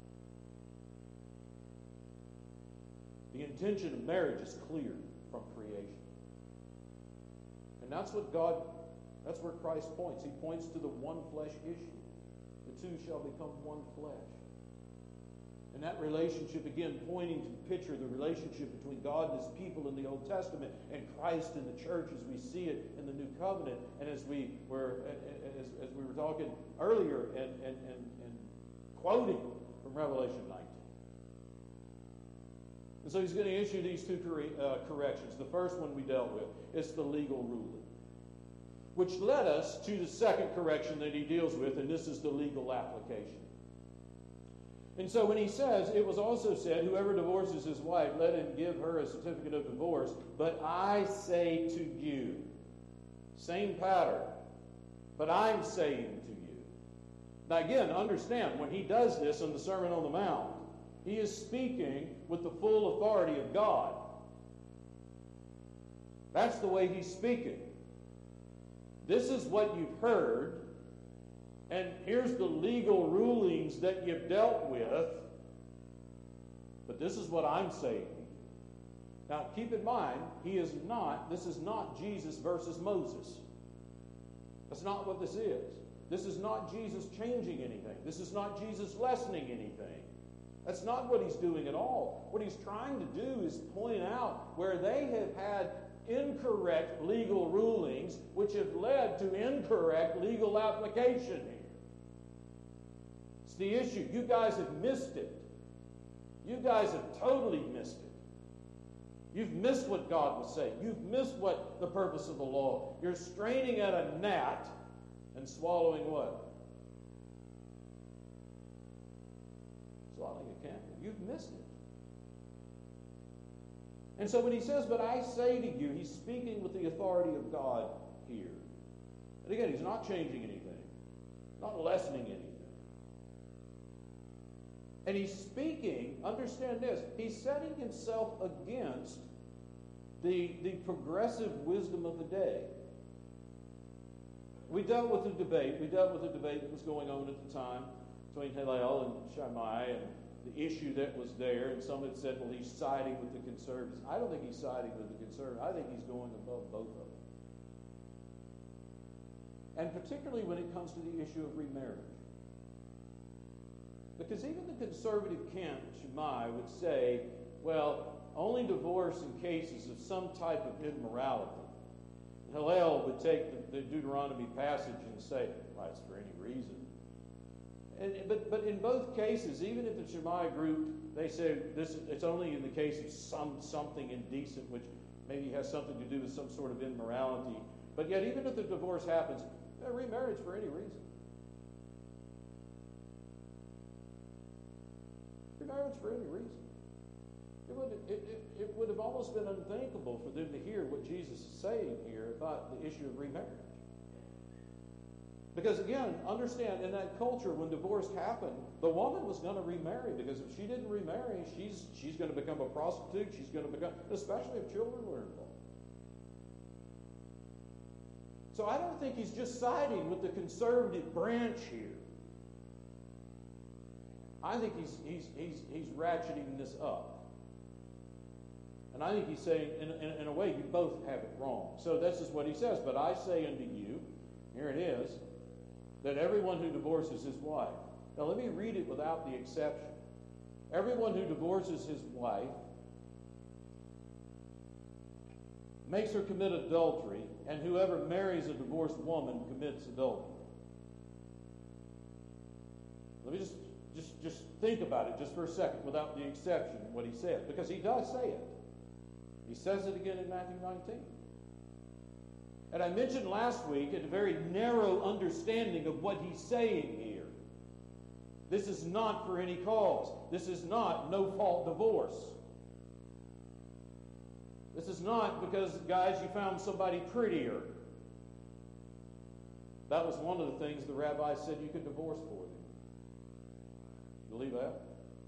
The intention of marriage is clear from creation. And that's where Christ points. He points to the one flesh issue. The two shall become one flesh. And that relationship, again, pointing to the picture of the relationship between God and his people in the Old Testament and Christ in the church as we see it in the New Covenant, and as we were talking earlier and quoting from Revelation 19. And so he's going to issue these two corrections. The first one we dealt with is the legal ruling, which led us to the second correction that he deals with, and this is the legal application. And so when he says, it was also said, whoever divorces his wife, let him give her a certificate of divorce, but I say to you, same pattern, but I'm saying to you. Now again, understand, when he does this in the Sermon on the Mount, he is speaking with the full authority of God. That's the way he's speaking. This is what you've heard, and here's the legal rulings that you've dealt with, but this is what I'm saying. Now, keep in mind, this is not Jesus versus Moses. That's not what this is. This is not Jesus changing anything. This is not Jesus lessening anything. That's not what he's doing at all. What he's trying to do is point out where they have had incorrect legal rulings, which have led to incorrect legal application here. It's the issue. You guys have missed it. You guys have totally missed it. You've missed what God was saying. You've missed what the purpose of the law. You're straining at a gnat and swallowing what? Swallowing a camel. You've missed it. And so when he says, but I say to you, he's speaking with the authority of God here. And again, he's not changing anything, not lessening anything. And he's speaking, understand this, he's setting himself against the progressive wisdom of the day. We dealt with the debate that was going on at the time between Hillel and Shammai, and the issue that was there, and some had said, well, he's siding with the conservatives. I don't think he's siding with the conservatives. I think he's going above both of them. And particularly when it comes to the issue of remarriage. Because even the conservative camp, Shammai, would say, well, only divorce in cases of some type of immorality. Hillel would take the Deuteronomy passage and say, well, it's for any reason. But in both cases, even if the Shammai group, they say it's only in the case of something indecent, which maybe has something to do with some sort of immorality. But yet, even if the divorce happens, remarriage for any reason. Remarriage for any reason. It would have almost been unthinkable for them to hear what Jesus is saying here about the issue of remarriage. Because again, understand, in that culture, when divorce happened, the woman was going to remarry, because if she didn't remarry, she's going to become a prostitute. She's going to become, especially if children were involved. So I don't think he's just siding with the conservative branch here. I think he's ratcheting this up. And I think he's saying, in a way, you both have it wrong. So this is what he says. But I say unto you, here it is, that everyone who divorces his wife. Now let me read it without the exception. Everyone who divorces his wife makes her commit adultery, and whoever marries a divorced woman commits adultery. Let me just think about it just for a second without the exception of what he says, because he does say it. He says it again in Matthew 19. And I mentioned last week a very narrow understanding of what he's saying here. This is not for any cause. This is not no-fault divorce. This is not because, guys, you found somebody prettier. That was one of the things the rabbi said you could divorce for them. Believe that?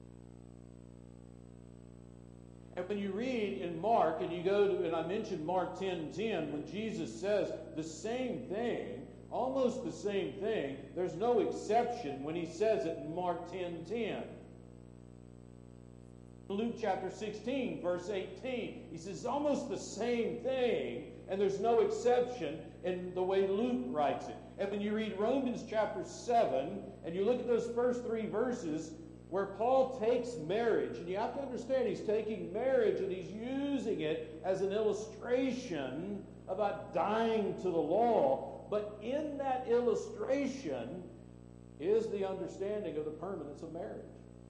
And when you read in Mark, and you go to, and I mentioned Mark 10:10, when Jesus says the same thing, almost the same thing, there's no exception when he says it in Mark 10:10. Luke chapter 16, verse 18, he says almost the same thing, and there's no exception in the way Luke writes it. And when you read Romans chapter 7, and you look at those first 3 verses, where Paul takes marriage, and you have to understand he's taking marriage and he's using it as an illustration about dying to the law. But in that illustration is the understanding of the permanence of marriage.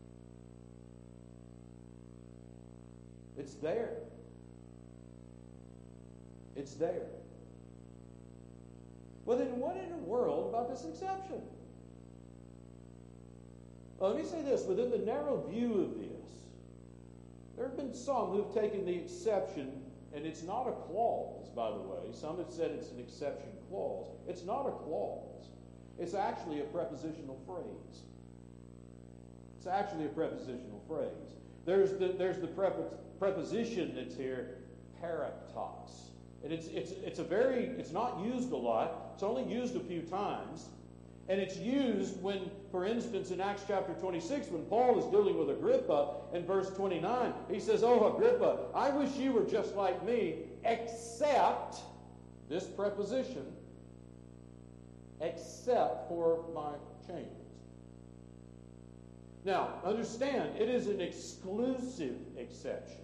It's there. It's there. Well, then what in the world about this exception? Well, let me say this. Within the narrow view of this, there have been some who've taken the exception, and it's not a clause, by the way. Some have said it's an exception clause. It's not a clause. It's actually a prepositional phrase. It's actually a prepositional phrase. There's the preposition that's here, paratos. And it's not used a lot. It's only used a few times. And it's used when, for instance, in Acts chapter 26, when Paul is dealing with Agrippa, in verse 29, he says, "Oh, Agrippa, I wish you were just like me, except," this preposition, "except for my chains." Now, understand, it is an exclusive exception.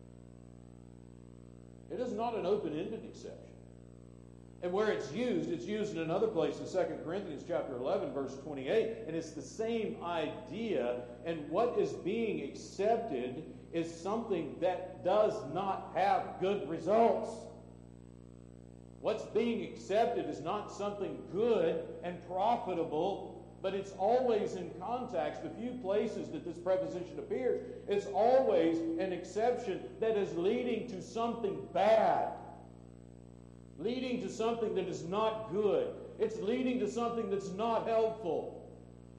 It is not an open-ended exception. And where it's used in another place in 2 Corinthians chapter 11, verse 28, and it's the same idea. And what is being accepted is something that does not have good results. What's being accepted is not something good and profitable, but it's always in context. The few places that this preposition appears, it's always an exception that is leading to something bad. Leading to something that is not good. It's leading to something that's not helpful.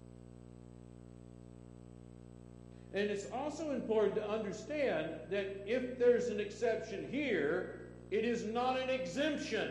And it's also important to understand that if there's an exception here, it is not an exemption.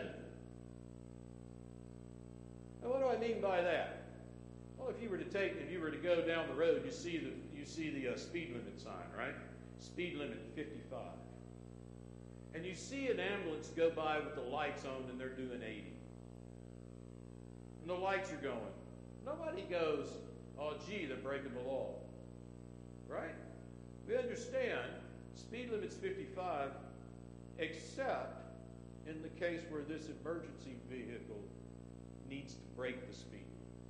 Now, what do I mean by that? Well, if you were to go down the road, you see the speed limit sign, right? Speed limit 55. And you see an ambulance go by with the lights on and they're doing 80. And the lights are going. Nobody goes, "Oh, gee, they're breaking the law." Right? We understand speed limit's 55, except in the case where this emergency vehicle needs to break the speed.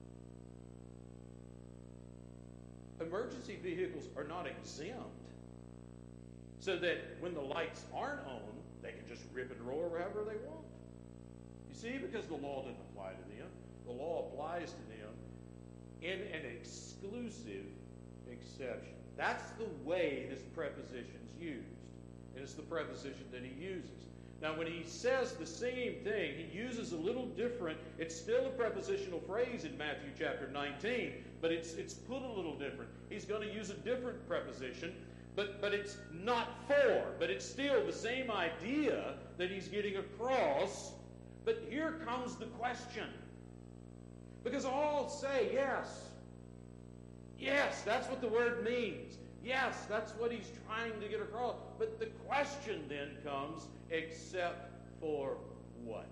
Emergency vehicles are not exempt, so that when the lights aren't on, they can just rip and roar wherever they want. You see, because the law doesn't apply to them. The law applies to them in an exclusive exception. That's the way this preposition's used. And it's the preposition that he uses. Now, when he says the same thing, he uses a little different. It's still a prepositional phrase in Matthew chapter 19, but it's put a little different. He's going to use a different preposition, but it's not for, but it's still the same idea that he's getting across. But here comes the question. Because all say yes. Yes, that's what the word means. Yes, that's what he's trying to get across. But the question then comes, except for what?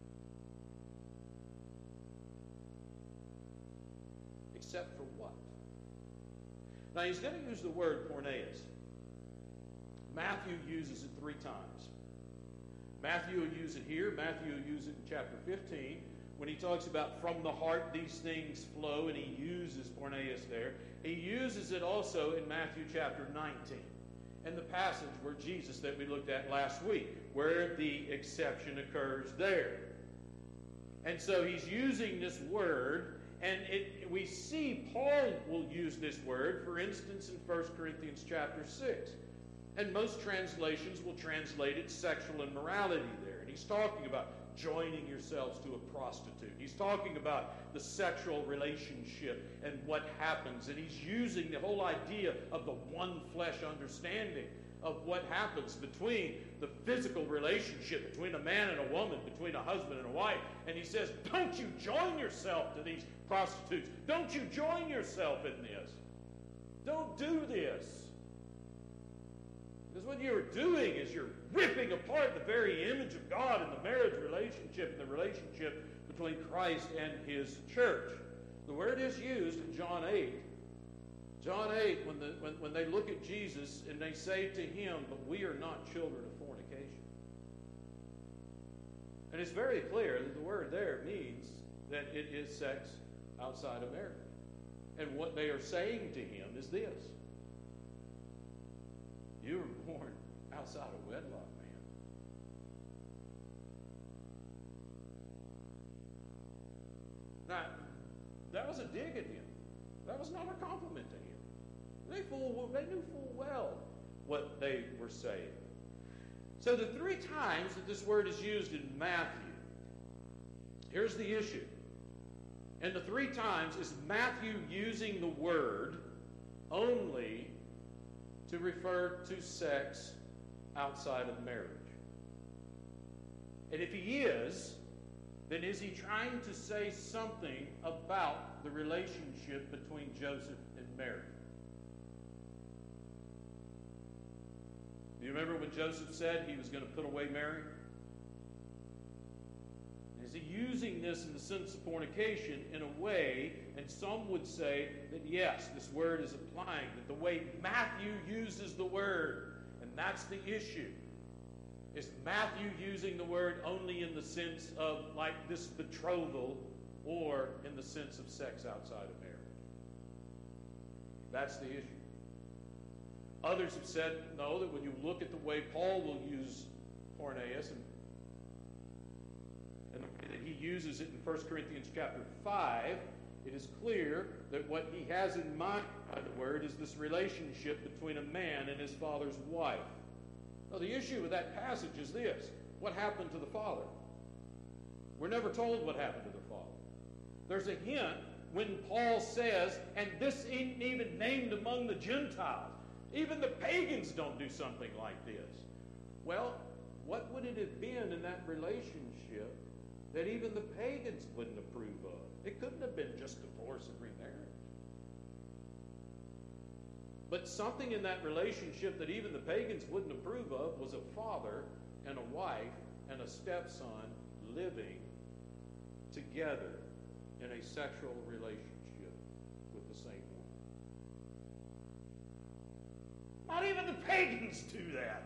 Except for what? Now, he's going to use the word porneus. Matthew uses it 3 times. Matthew will use it here. Matthew will use it in chapter 15 when he talks about from the heart these things flow, and he uses porneus there. He uses it also in Matthew chapter 19, and the passage where Jesus that we looked at last week, where the exception occurs there. And so he's using this word, and we see Paul will use this word, for instance, in 1 Corinthians chapter 6. And most translations will translate it sexual immorality there. And he's talking about joining yourselves to a prostitute. He's talking about the sexual relationship and what happens. And he's using the whole idea of the one flesh understanding of what happens between the physical relationship between a man and a woman, between a husband and a wife. And he says, don't you join yourself to these prostitutes. Don't you join yourself in this. Don't do this. Because what you're doing is you're ripping apart the very image of God in the marriage relationship and the relationship between Christ and his church. The word is used in John 8. John 8, when they look at Jesus and they say to him, but we are not children of fornication. And it's very clear that the word there means that it is sex outside of marriage. And what they are saying to him is this. You were born outside of wedlock, man. Now, that was a dig at him. That was not a compliment to him. They knew full well what they were saying. So the 3 times that this word is used in Matthew, here's the issue. And the 3 times is Matthew using the word only to refer to sex outside of marriage. And if he is, then is he trying to say something about the relationship between Joseph and Mary? Do you remember when Joseph said he was going to put away Mary? Is he using this in the sense of fornication in a way, and some would say that yes, this word is applying, that the way Matthew uses the word, and that's the issue. Is Matthew using the word only in the sense of like this betrothal or in the sense of sex outside of marriage? That's the issue. Others have said, no, that when you look at the way Paul will use porneus and the way that he uses it in 1 Corinthians chapter 5, it is clear that what he has in mind by the word is this relationship between a man and his father's wife. Now, the issue with that passage is this. What happened to the father? We're never told what happened to the father. There's a hint when Paul says, and this ain't even named among the Gentiles. Even the pagans don't do something like this. Well, what would it have been in that relationship that even the pagans wouldn't approve of? It couldn't have been just divorce and remarriage. But something in that relationship that even the pagans wouldn't approve of was a father and a wife and a stepson living together in a sexual relationship with the same woman. Not even the pagans do that.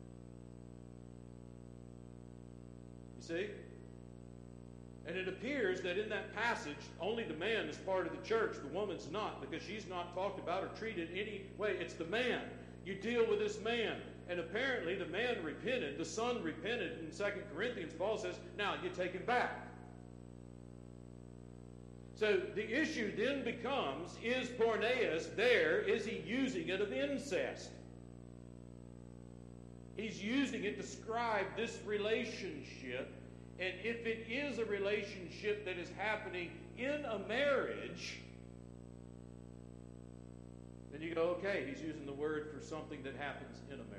You see? And it appears that in that passage, only the man is part of the church. The woman's not, because she's not talked about or treated any way. It's the man. You deal with this man. And apparently the man repented. The son repented. In 2 Corinthians, Paul says, now you take him back. So the issue then becomes, is porneus there? Is he using it of incest? He's using it to describe this relationship. And if it is a relationship that is happening in a marriage, then you go, okay, he's using the word for something that happens in a marriage.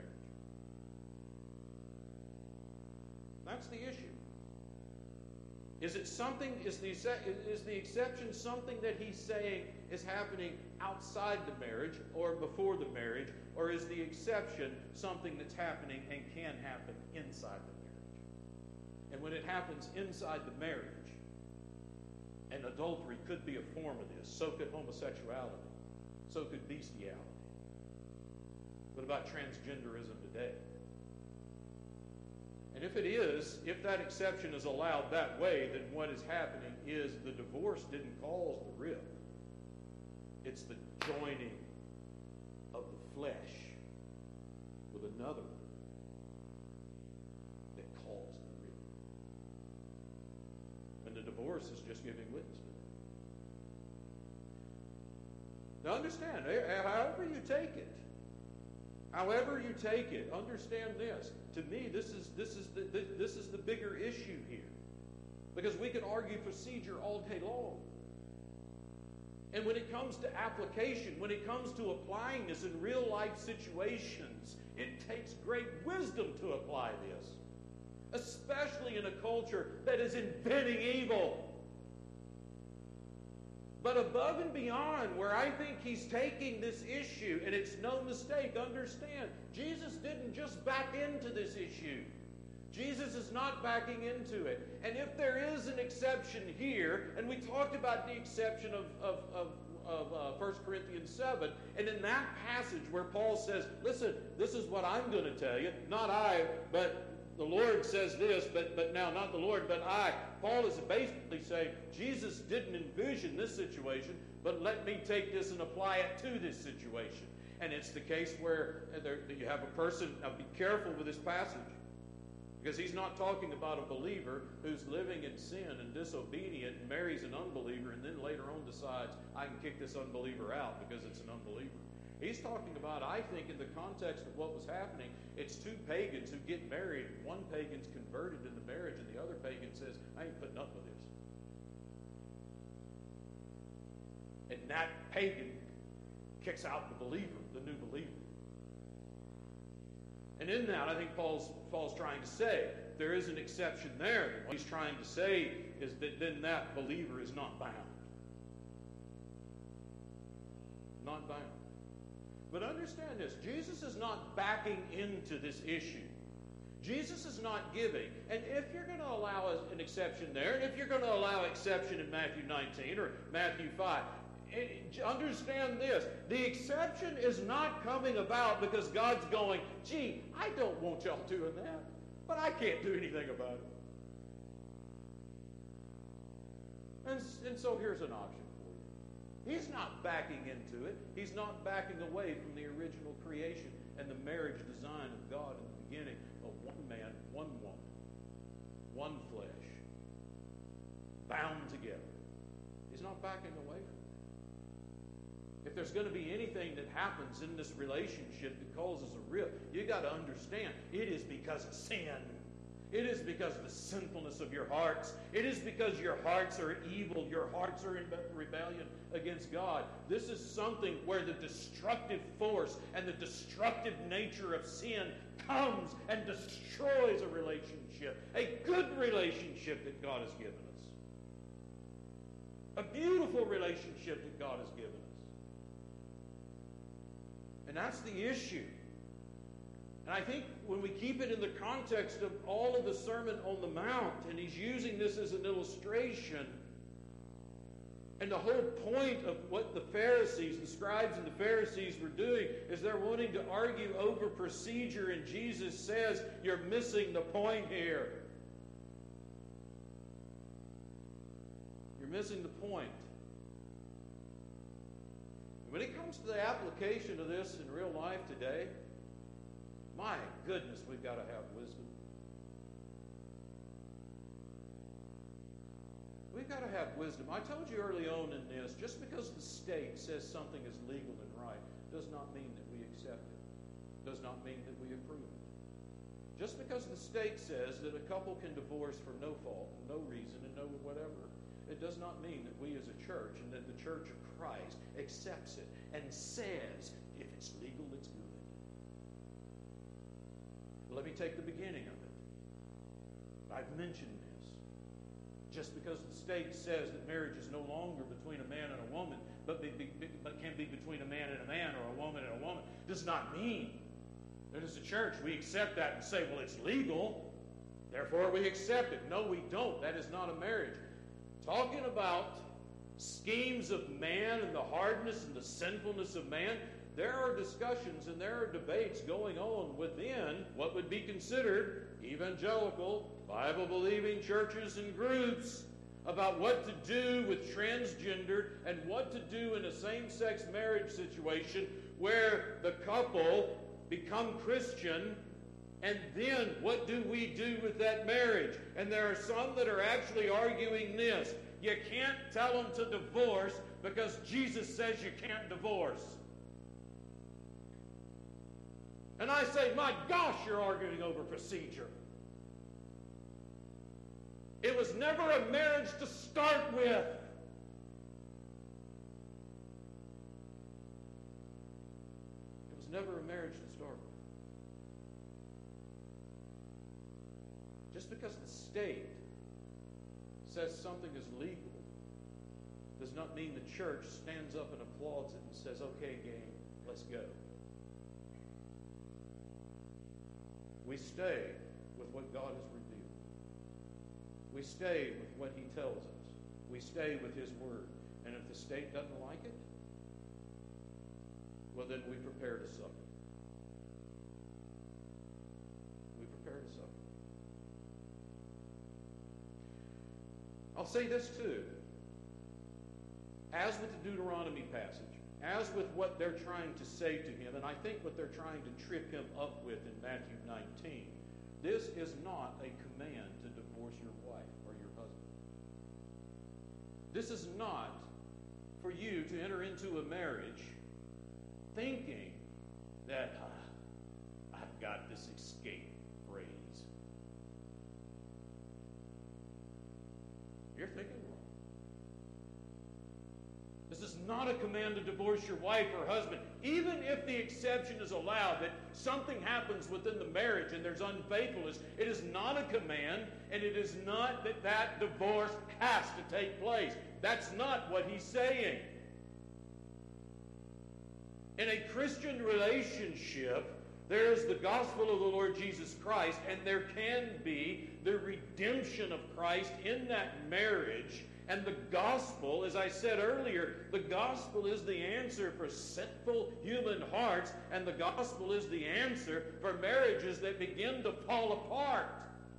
That's the issue. Is it something, is the exception something that he's saying is happening outside the marriage or before the marriage, or is the exception something that's happening and can happen inside the marriage? And when it happens inside the marriage, and adultery could be a form of this, so could homosexuality, so could bestiality. What about transgenderism today? And if it is, if that exception is allowed that way, then what is happening is the divorce didn't cause the rip. It's the joining of the flesh with another that caused the rip. And the divorce is just giving witness to that. Now understand, however you take it, understand this. To me, this is the bigger issue here, because we can argue procedure all day long. And when it comes to application, when it comes to applying this in real life situations, it takes great wisdom to apply this, especially in a culture that is inventing evil. But above and beyond where I think he's taking this issue, and it's no mistake, understand, Jesus didn't just back into this issue. Jesus is not backing into it. And if there is an exception here, and we talked about the exception of 1 Corinthians 7, and in that passage where Paul says, listen, this is what I'm going to tell you, not I, but the Lord says this, but now not the Lord, but I. Paul is basically saying, Jesus didn't envision this situation, but let me take this and apply it to this situation. And it's the case where you have a person, now be careful with this passage, because he's not talking about a believer who's living in sin and disobedient and marries an unbeliever and then later on decides, I can kick this unbeliever out because it's an unbeliever. He's talking about, I think, in the context of what was happening, it's two pagans who get married. One pagan's converted in the marriage, and the other pagan says, I ain't putting up with this. And that pagan kicks out the believer, the new believer. And in that, I think Paul's trying to say, there is an exception there. What he's trying to say is that then that believer is not bound. Not bound. But understand this, Jesus is not backing into this issue. Jesus is not giving. And if you're going to allow an exception there, and if you're going to allow exception in Matthew 19 or Matthew 5, understand this. The exception is not coming about because God's going, gee, I don't want y'all doing that, but I can't do anything about it. And so here's an option. He's not backing into it. He's not backing away from the original creation and the marriage design of God in the beginning of one man, one woman, one flesh, bound together. He's not backing away from it. If there's going to be anything that happens in this relationship that causes a rift, you got to understand it is because of sin. It is because of the sinfulness of your hearts. It is because your hearts are evil. Your hearts are in rebellion against God. This is something where the destructive force and the destructive nature of sin comes and destroys a relationship. A good relationship that God has given us. A beautiful relationship that God has given us. And that's the issue. And I think when we keep it in the context of all of the Sermon on the Mount, and he's using this as an illustration, and the whole point of what the Pharisees, the scribes and the Pharisees were doing is they're wanting to argue over procedure, and Jesus says, you're missing the point here. You're missing the point. When it comes to the application of this in real life today, my goodness, we've got to have wisdom. We've got to have wisdom. I told you early on in this, just because the state says something is legal and right does not mean that we accept it. Does not mean that we approve it. Just because the state says that a couple can divorce for no fault, no reason, and no whatever, it does not mean that we as a church and that the Church of Christ accepts it and says, if it's legal, it's good. Let me take the beginning of it. I've mentioned this. Just because the state says that marriage is no longer between a man and a woman, but can be between a man and a man or a woman and a woman, does not mean that as a church we accept that and say, well, it's legal, therefore we accept it. No, we don't. That is not a marriage. Talking about schemes of man and the hardness and the sinfulness of man, there are discussions and there are debates going on within what would be considered evangelical, Bible-believing churches and groups about what to do with transgender and what to do in a same-sex marriage situation where the couple become Christian, and then what do we do with that marriage? And there are some that are actually arguing this. You can't tell them to divorce because Jesus says you can't divorce. And I say, my gosh, you're arguing over procedure. It was never a marriage to start with. It was never a marriage to start with. Just because the state says something is legal does not mean the church stands up and applauds it and says, okay, gang, let's go. We stay with what God has revealed. We stay with what He tells us. We stay with His Word. And if the state doesn't like it, well, then we prepare to suffer. We prepare to suffer. I'll say this too. As with the Deuteronomy passage, as with what they're trying to say to him, and I think what they're trying to trip him up with in Matthew 19, this is not a command to divorce your wife or your husband. This is not for you to enter into a marriage thinking that I've got this escape phrase. You're thinking wrong. This is not a command to divorce your wife or husband, even if the exception is allowed that something happens within the marriage and there's unfaithfulness. It is not a command, and it is not that that divorce has to take place. That's not what he's saying. In a Christian relationship, there is the gospel of the Lord Jesus Christ, and there can be the redemption of Christ in that marriage. And the gospel, as I said earlier, the gospel is the answer for sinful human hearts, and the gospel is the answer for marriages that begin to fall apart.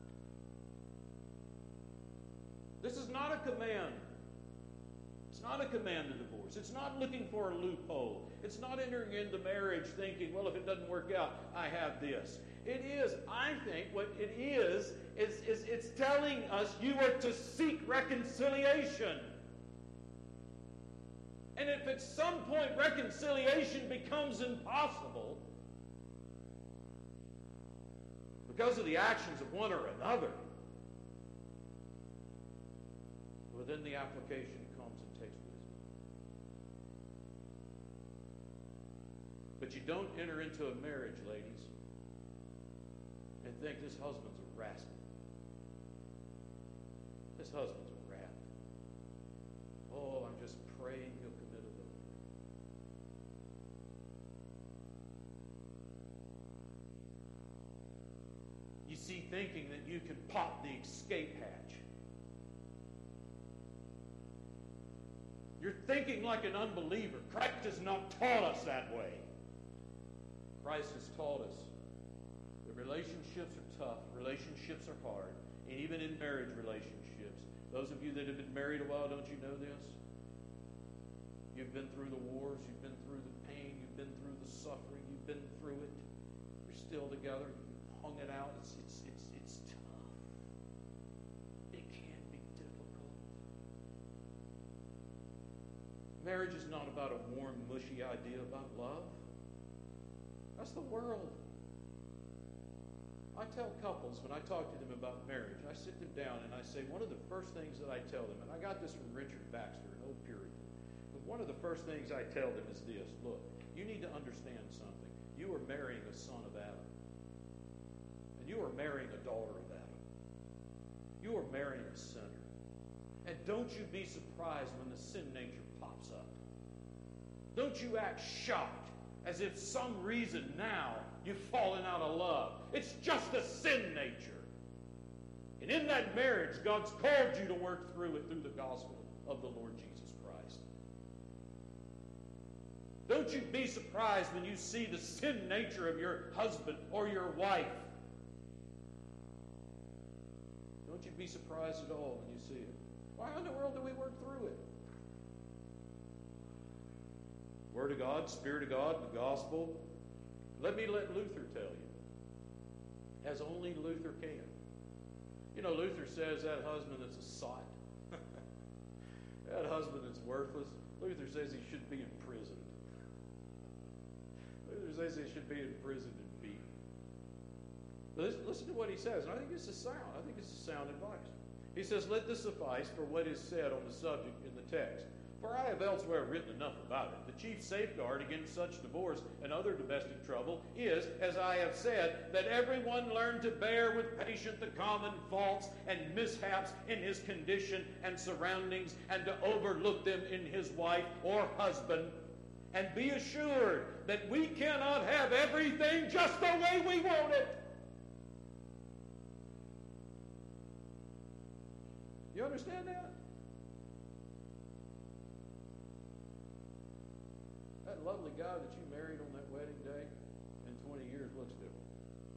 This is not a command. It's not a command to divorce. It's not looking for a loophole. It's not entering into marriage thinking, well, if it doesn't work out, I have this. It is, I think, what it is it's telling us you are to seek reconciliation. And if at some point reconciliation becomes impossible because of the actions of one or another, well, then the application comes and takes wisdom. But you don't enter into a marriage, ladies, and think this husband's a rascal. This husband's a rat. Oh, I'm just praying he'll commit adultery. You see, thinking that you can pop the escape hatch. You're thinking like an unbeliever. Christ has not taught us that way. Christ has taught us that relationships are tough, relationships are hard, and even in marriage relationships. Those of you that have been married a while, don't you know this? You've been through the wars, you've been through the pain, you've been through the suffering, you've been through it. You're still together, you've hung it out. It's tough. It can be difficult. Marriage is not about a warm, mushy idea about love. That's the world. I tell couples, when I talk to them about marriage, I sit them down and I say, one of the first things that I tell them, and I got this from Richard Baxter, an old Puritan, but one of the first things I tell them is this: look, you need to understand something. You are marrying a son of Adam. And you are marrying a daughter of Adam. You are marrying a sinner. And don't you be surprised when the sin nature pops up. Don't you act shocked as if some reason now you've fallen out of love. It's just a sin nature. And in that marriage, God's called you to work through it through the gospel of the Lord Jesus Christ. Don't you be surprised when you see the sin nature of your husband or your wife. Don't you be surprised at all when you see it. Why in the world do we work through it? Word of God, Spirit of God, the gospel. Let Luther tell you, as only Luther can. You know, Luther says that husband that's a sot, that husband that's worthless, Luther says he should be imprisoned. Luther says he should be imprisoned and beaten. But listen to what he says, and I think this is sound. I think this is sound advice. He says, let this suffice for what is said on the subject in the text. For I have elsewhere written enough about it. The chief safeguard against such divorce and other domestic trouble is, as I have said, that everyone learn to bear with patience the common faults and mishaps in his condition and surroundings, and to overlook them in his wife or husband, and be assured that we cannot have everything just the way we want it. You understand that? That lovely guy that you married on that wedding day in 20 years looks different.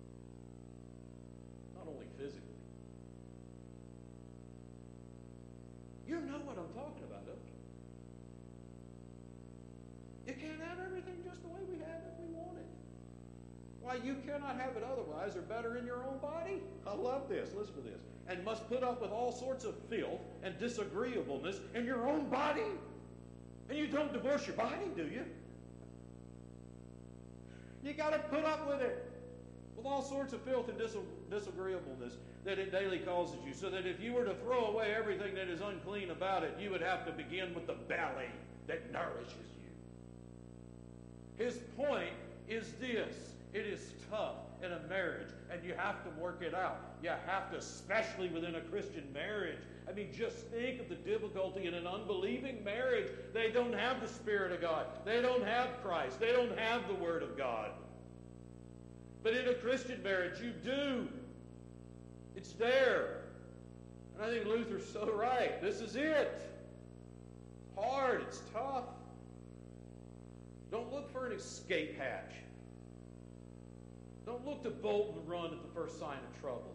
Not only physically. You know what I'm talking about, don't you? You can't have everything just the way we have it if we want it. Why, you cannot have it otherwise or better in your own body. I love this. Listen to this. And must put up with all sorts of filth and disagreeableness in your own body. And you don't divorce your body, do you? You got to put up with it. With all sorts of filth and disagreeableness that it daily causes you. So that if you were to throw away everything that is unclean about it, you would have to begin with the belly that nourishes you. His point is this. It is tough in a marriage, and you have to work it out. You have to, especially within a Christian marriage. I mean, just think of the difficulty in an unbelieving marriage. They don't have the Spirit of God. They don't have Christ. They don't have the Word of God. But in a Christian marriage, you do. It's there. And I think Luther's so right. This is it. Hard. It's tough. Don't look for an escape hatch. Don't look to bolt and run at the first sign of trouble.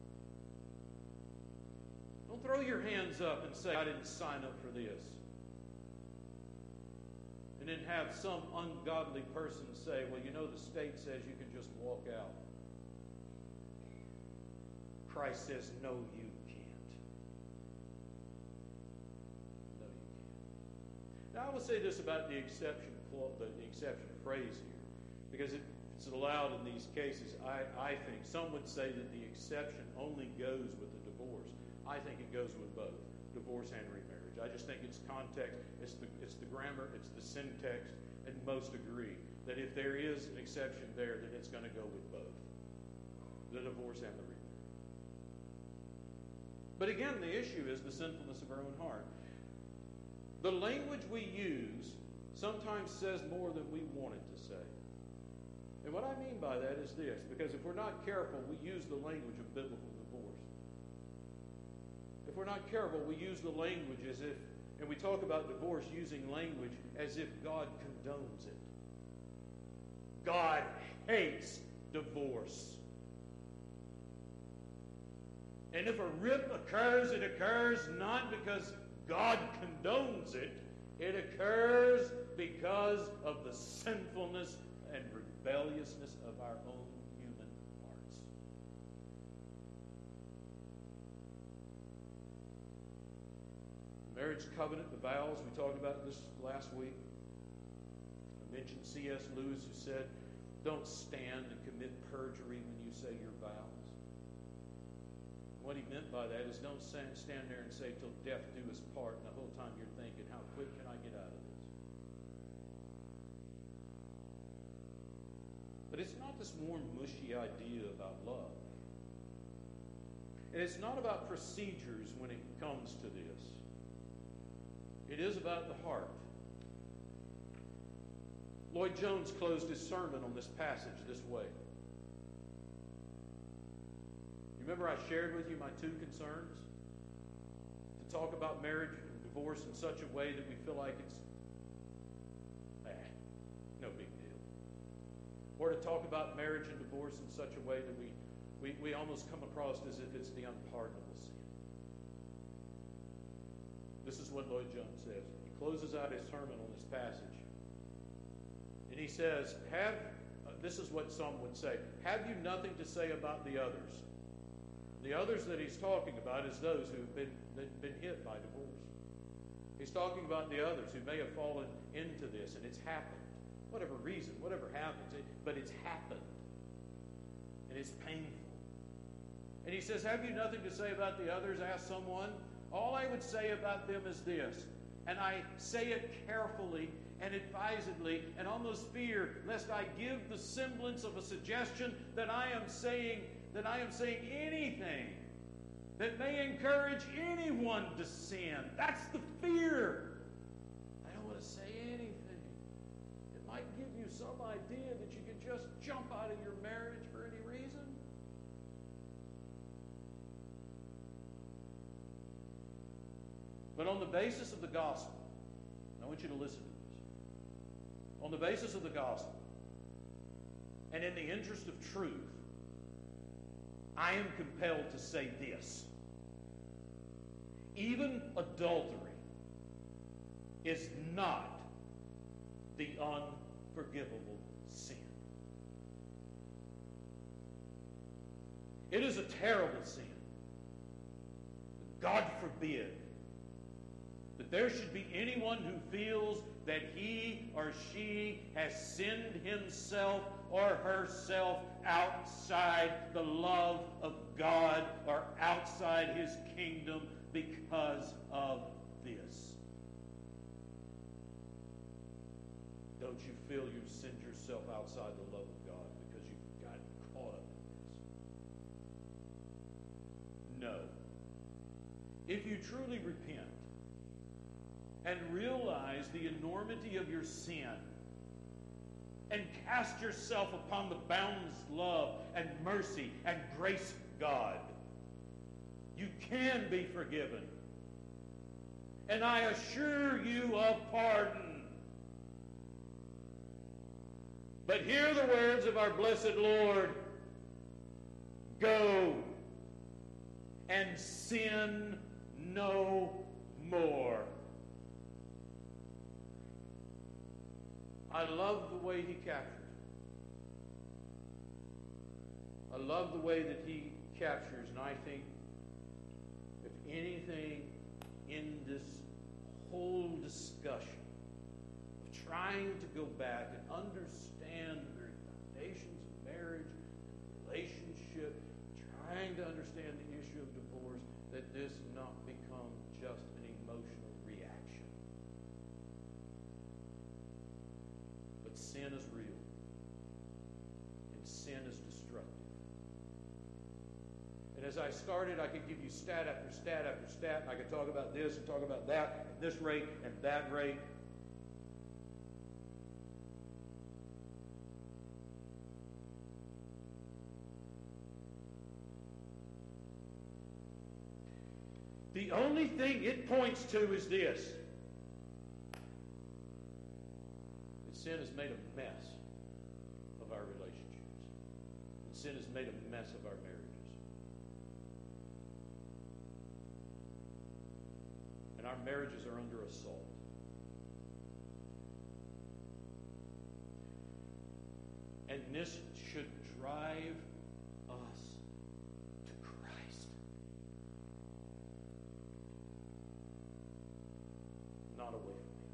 Don't throw your hands up and say, I didn't sign up for this. And then have some ungodly person say, well, you know, the state says you can just walk out. Christ says, no, you can't. No, you can't. Now, I will say this about the exception phrase here, because it's allowed in these cases. I think some would say that the exception only goes with the divorce. I think it goes with both, divorce and remarriage. I just think it's context, it's the grammar, it's the syntax, and most agree that if there is an exception there, then it's going to go with both, the divorce and the remarriage. But again, the issue is the sinfulness of our own heart. The language we use sometimes says more than we want it to say. And what I mean by that is this, because if we're not careful, we use the language of biblical divorce. If we're not careful, we use the language as if, and we talk about divorce using language as if God condones it. God hates divorce. And if a rip occurs, it occurs not because God condones it. It occurs because of the sinfulness and rebelliousness of our own human hearts. The marriage covenant, the vows, we talked about this last week. I mentioned C.S. Lewis, who said, don't stand and commit perjury when you you say your vows? What he meant by that is don't stand there and say till death do us part, and the whole time you're thinking, how quick can I get out of this? But it's not this warm, mushy idea about love. And it's not about procedures when it comes to this. It is about the heart. Lloyd Jones closed his sermon on this passage this way. You remember I shared with you my two concerns? To talk about marriage and divorce in such a way that we feel like it's no big deal. Or to talk about marriage and divorce in such a way that we almost come across as if it's the unpardonable sin. This is what Lloyd Jones says. He closes out his sermon on this passage. And he says, this is what some would say, have you nothing to say about the others? The others that he's talking about is those who've been hit by divorce. He's talking about the others who may have fallen into this, and it's happened. Whatever reason, whatever happens, but it's happened. And it's painful. And he says, have you nothing to say about the others? Asked someone. All I would say about them is this, and I say it carefully and advisedly and almost fear lest I give the semblance of a suggestion that I am saying anything that may encourage anyone to sin. That's the fear. I don't want to say anything. It might give you some idea that you could just jump out of your marriage for any reason. But on the basis of the gospel, I want you to listen to this. On the basis of the gospel, and in the interest of truth, I am compelled to say this. Even adultery is not the unforgivable sin. It is a terrible sin. God forbid that there should be anyone who feels that he or she has sinned himself or herself outside the love of God or outside His kingdom because of this. Don't you feel you've sinned yourself outside the love of God because you've gotten caught up in this? No. If you truly repent and realize the enormity of your sin and cast yourself upon the boundless love and mercy and grace of God, you can be forgiven. And I assure you of pardon. But hear the words of our blessed Lord. Go and sin no more. I love the way he captures it. I love the way that he captures, and I think if anything in this whole discussion of trying to go back and understand the very foundations of marriage and relationship, trying to understand the issue of divorce, that this not become just an emotional reaction. But sin is real. And sin is destructive. And as I started, I could give you stat after stat after stat. I could talk about this and talk about that, at this rate and that rate. The only thing it points to is this. That sin has made a mess of our relationships. And sin has made a mess of our marriages. And our marriages are under assault. And this should drive us to Christ. Not away from Him.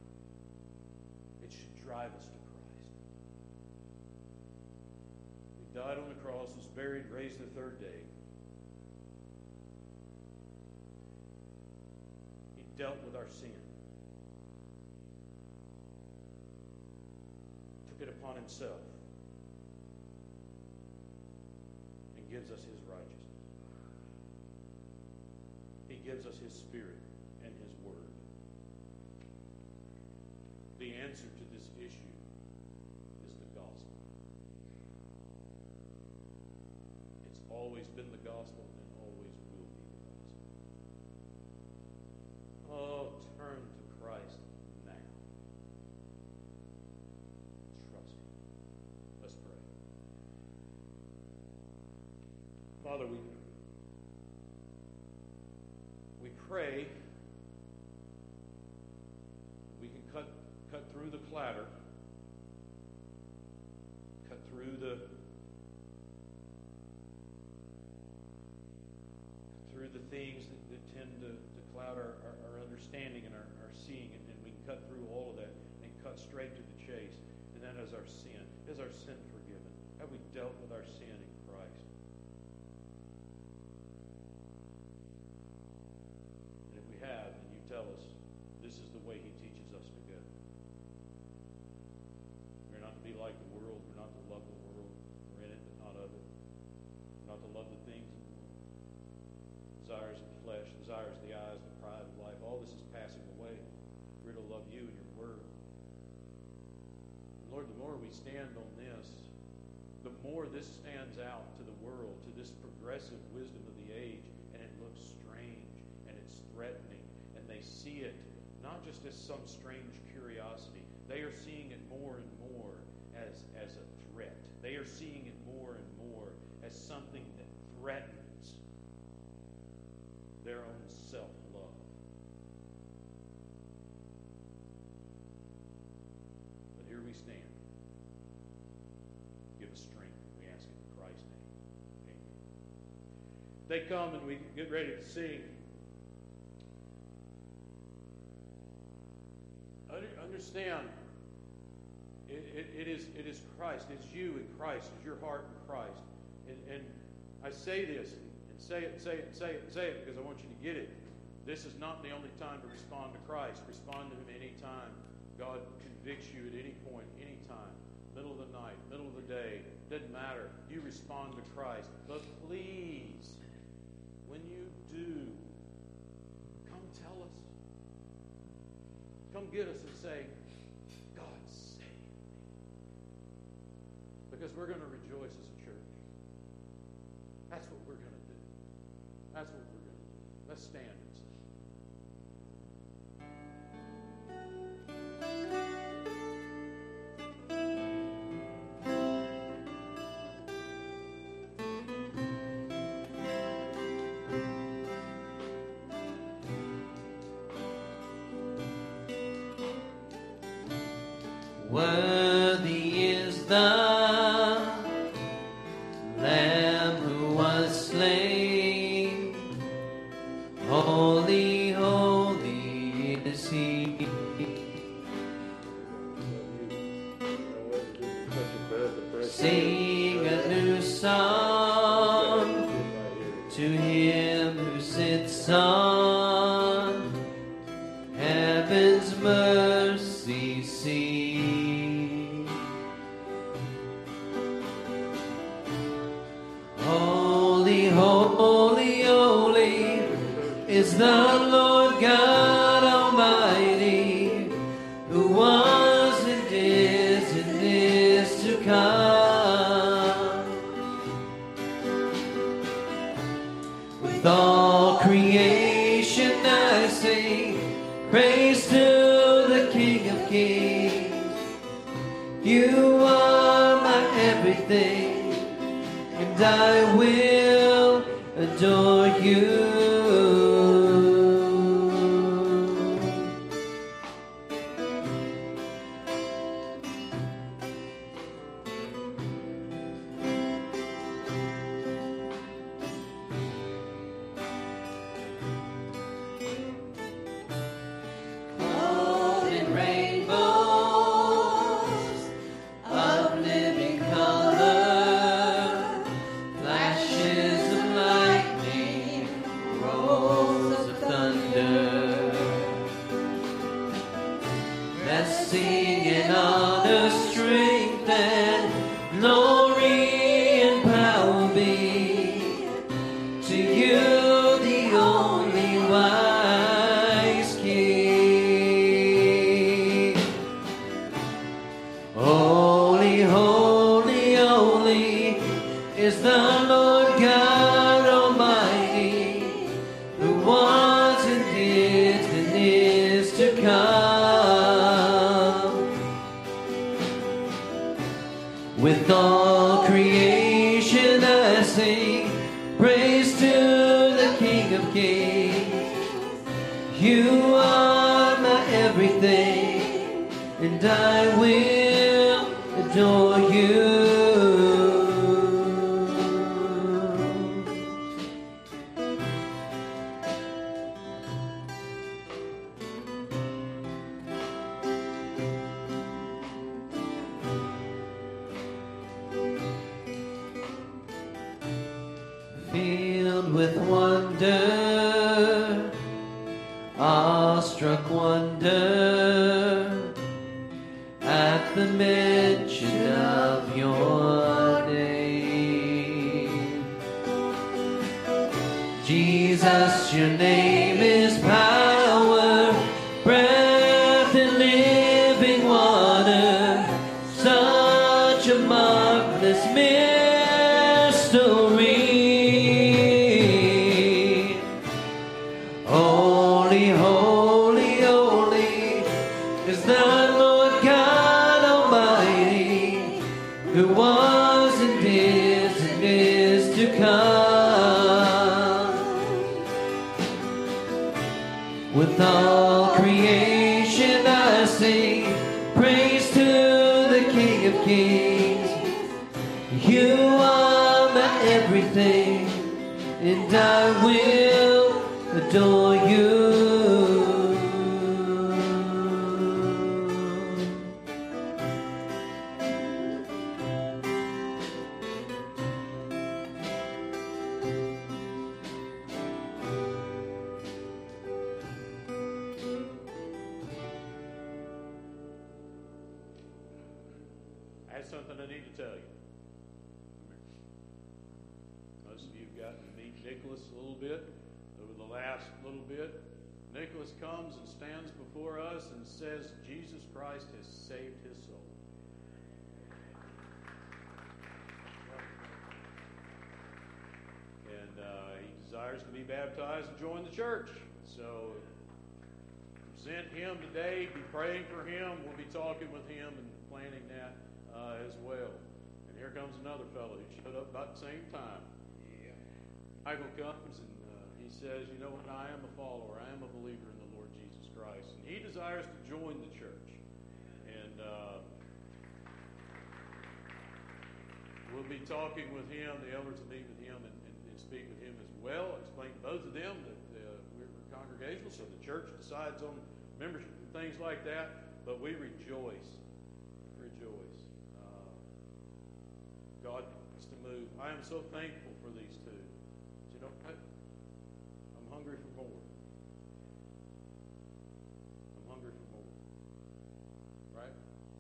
It should drive us to Christ. died on the cross, was buried, raised the third day. He dealt with our sin. Took it upon himself. And gives us his righteousness. He gives us his Spirit and his Word. The answer to this issue is the gospel. It's always been the gospel and always will be the gospel. Oh, turn to Christ now. Trust him. Let's pray. Father, we pray we can cut through the clatter, cut through the things that tend to cloud our understanding and our seeing, and we can cut through all of that and cut straight to the chase. And that is our sin. Is our sin forgiven? Have we dealt with our sin in Christ? And if we have, then you tell us this is the way he teaches us to go. We're not to be like the world. We're not to love the world. We're in it, but not of it. We're not to love the things of the world. Desires of the flesh, desires of the eyes, the pride of life. All this is passing away. We're to love you and your word. And Lord, the more we stand on this, the more this stands out to the world, to this progressive wisdom of the age, and it looks strange, and it's threatening, and they see it not just as some strange curiosity. They are seeing it more and more as a threat. They are seeing it more and more as something that threatens their own self-love. But here we stand. Give us strength, we ask in Christ's name. Amen. They come and we get ready to sing. Understand, it is Christ. It's you in Christ. It's your heart in Christ. And I say this, and say it, because I want you to get it. This is not the only time to respond to Christ. Respond to him any time God convicts you at any point, any time. Middle of the night, middle of the day. Doesn't matter. You respond to Christ. But please, when you do, come tell us. Come get us and say, God save me. Because we're going to rejoice as a church. That's what we're going to do. That's what we're going to do. Let's stand and sing. Worthy is the Lamb who was slain. Holy, holy is he. Sing a new song to him who sits on heaven's mercy seat. Holy, holy, holy is the Lord God Almighty, who was and is to come. With all creation I sing praise to the King of Kings. You are my everything, and I will adore you. Clothed in rainbows of living color, blessing and honor, strength and glory and power be to you, the only wise King. Holy, holy, holy is the Lord God Almighty, who was and is to come. With all creation I sing praise to the King of Kings. You are my everything, and I will adore you. Filled with wonder, awestruck wonder, at the mention of your name. Jesus, your name is power, breath and living water, such a marvelous mystery. Holy, holy, holy is the Lord God Almighty, who was and is to come. With all creation I sing praise to the King of Kings. You are my everything, and I will adore you. I have something I need to tell you. Most of you have gotten to meet Nicholas a little bit over the last little bit. Nicholas comes and stands before us and says Jesus Christ has saved his soul. And he desires to be baptized and join the church. So present him today, be praying for him. We'll be talking with him and planning that as well. And here comes another fellow who showed up about the same time. Michael comes and he says, you know what, I am a follower. I am a believer in the Lord Jesus Christ. And he desires to join the church. And we'll be talking with him. The elders will meet with him and speak with him as well. Explain to both of them that we're congregational, so the church decides on membership and things like that. But we rejoice. God wants to move. I am so thankful for these two. But you know what? I'm hungry for more. Right?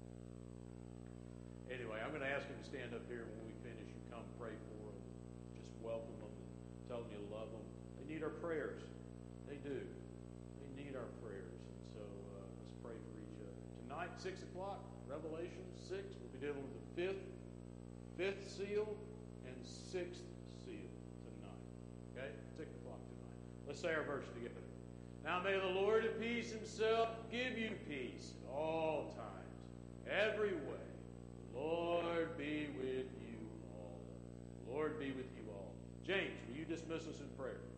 Anyway, I'm going to ask them to stand up here when we finish and come pray for them. Just welcome them and tell them you love them. They need our prayers. They do. They need our prayers. And so let's pray for each other. Tonight, 6 o'clock, Revelation 6, we'll be dealing with the fifth seal and sixth seal tonight. Okay? 6 o'clock tonight. Let's say our verse together. Now may the Lord of peace himself give you peace at all times, every way. The Lord be with you all. The Lord be with you all. James, will you dismiss us in prayer?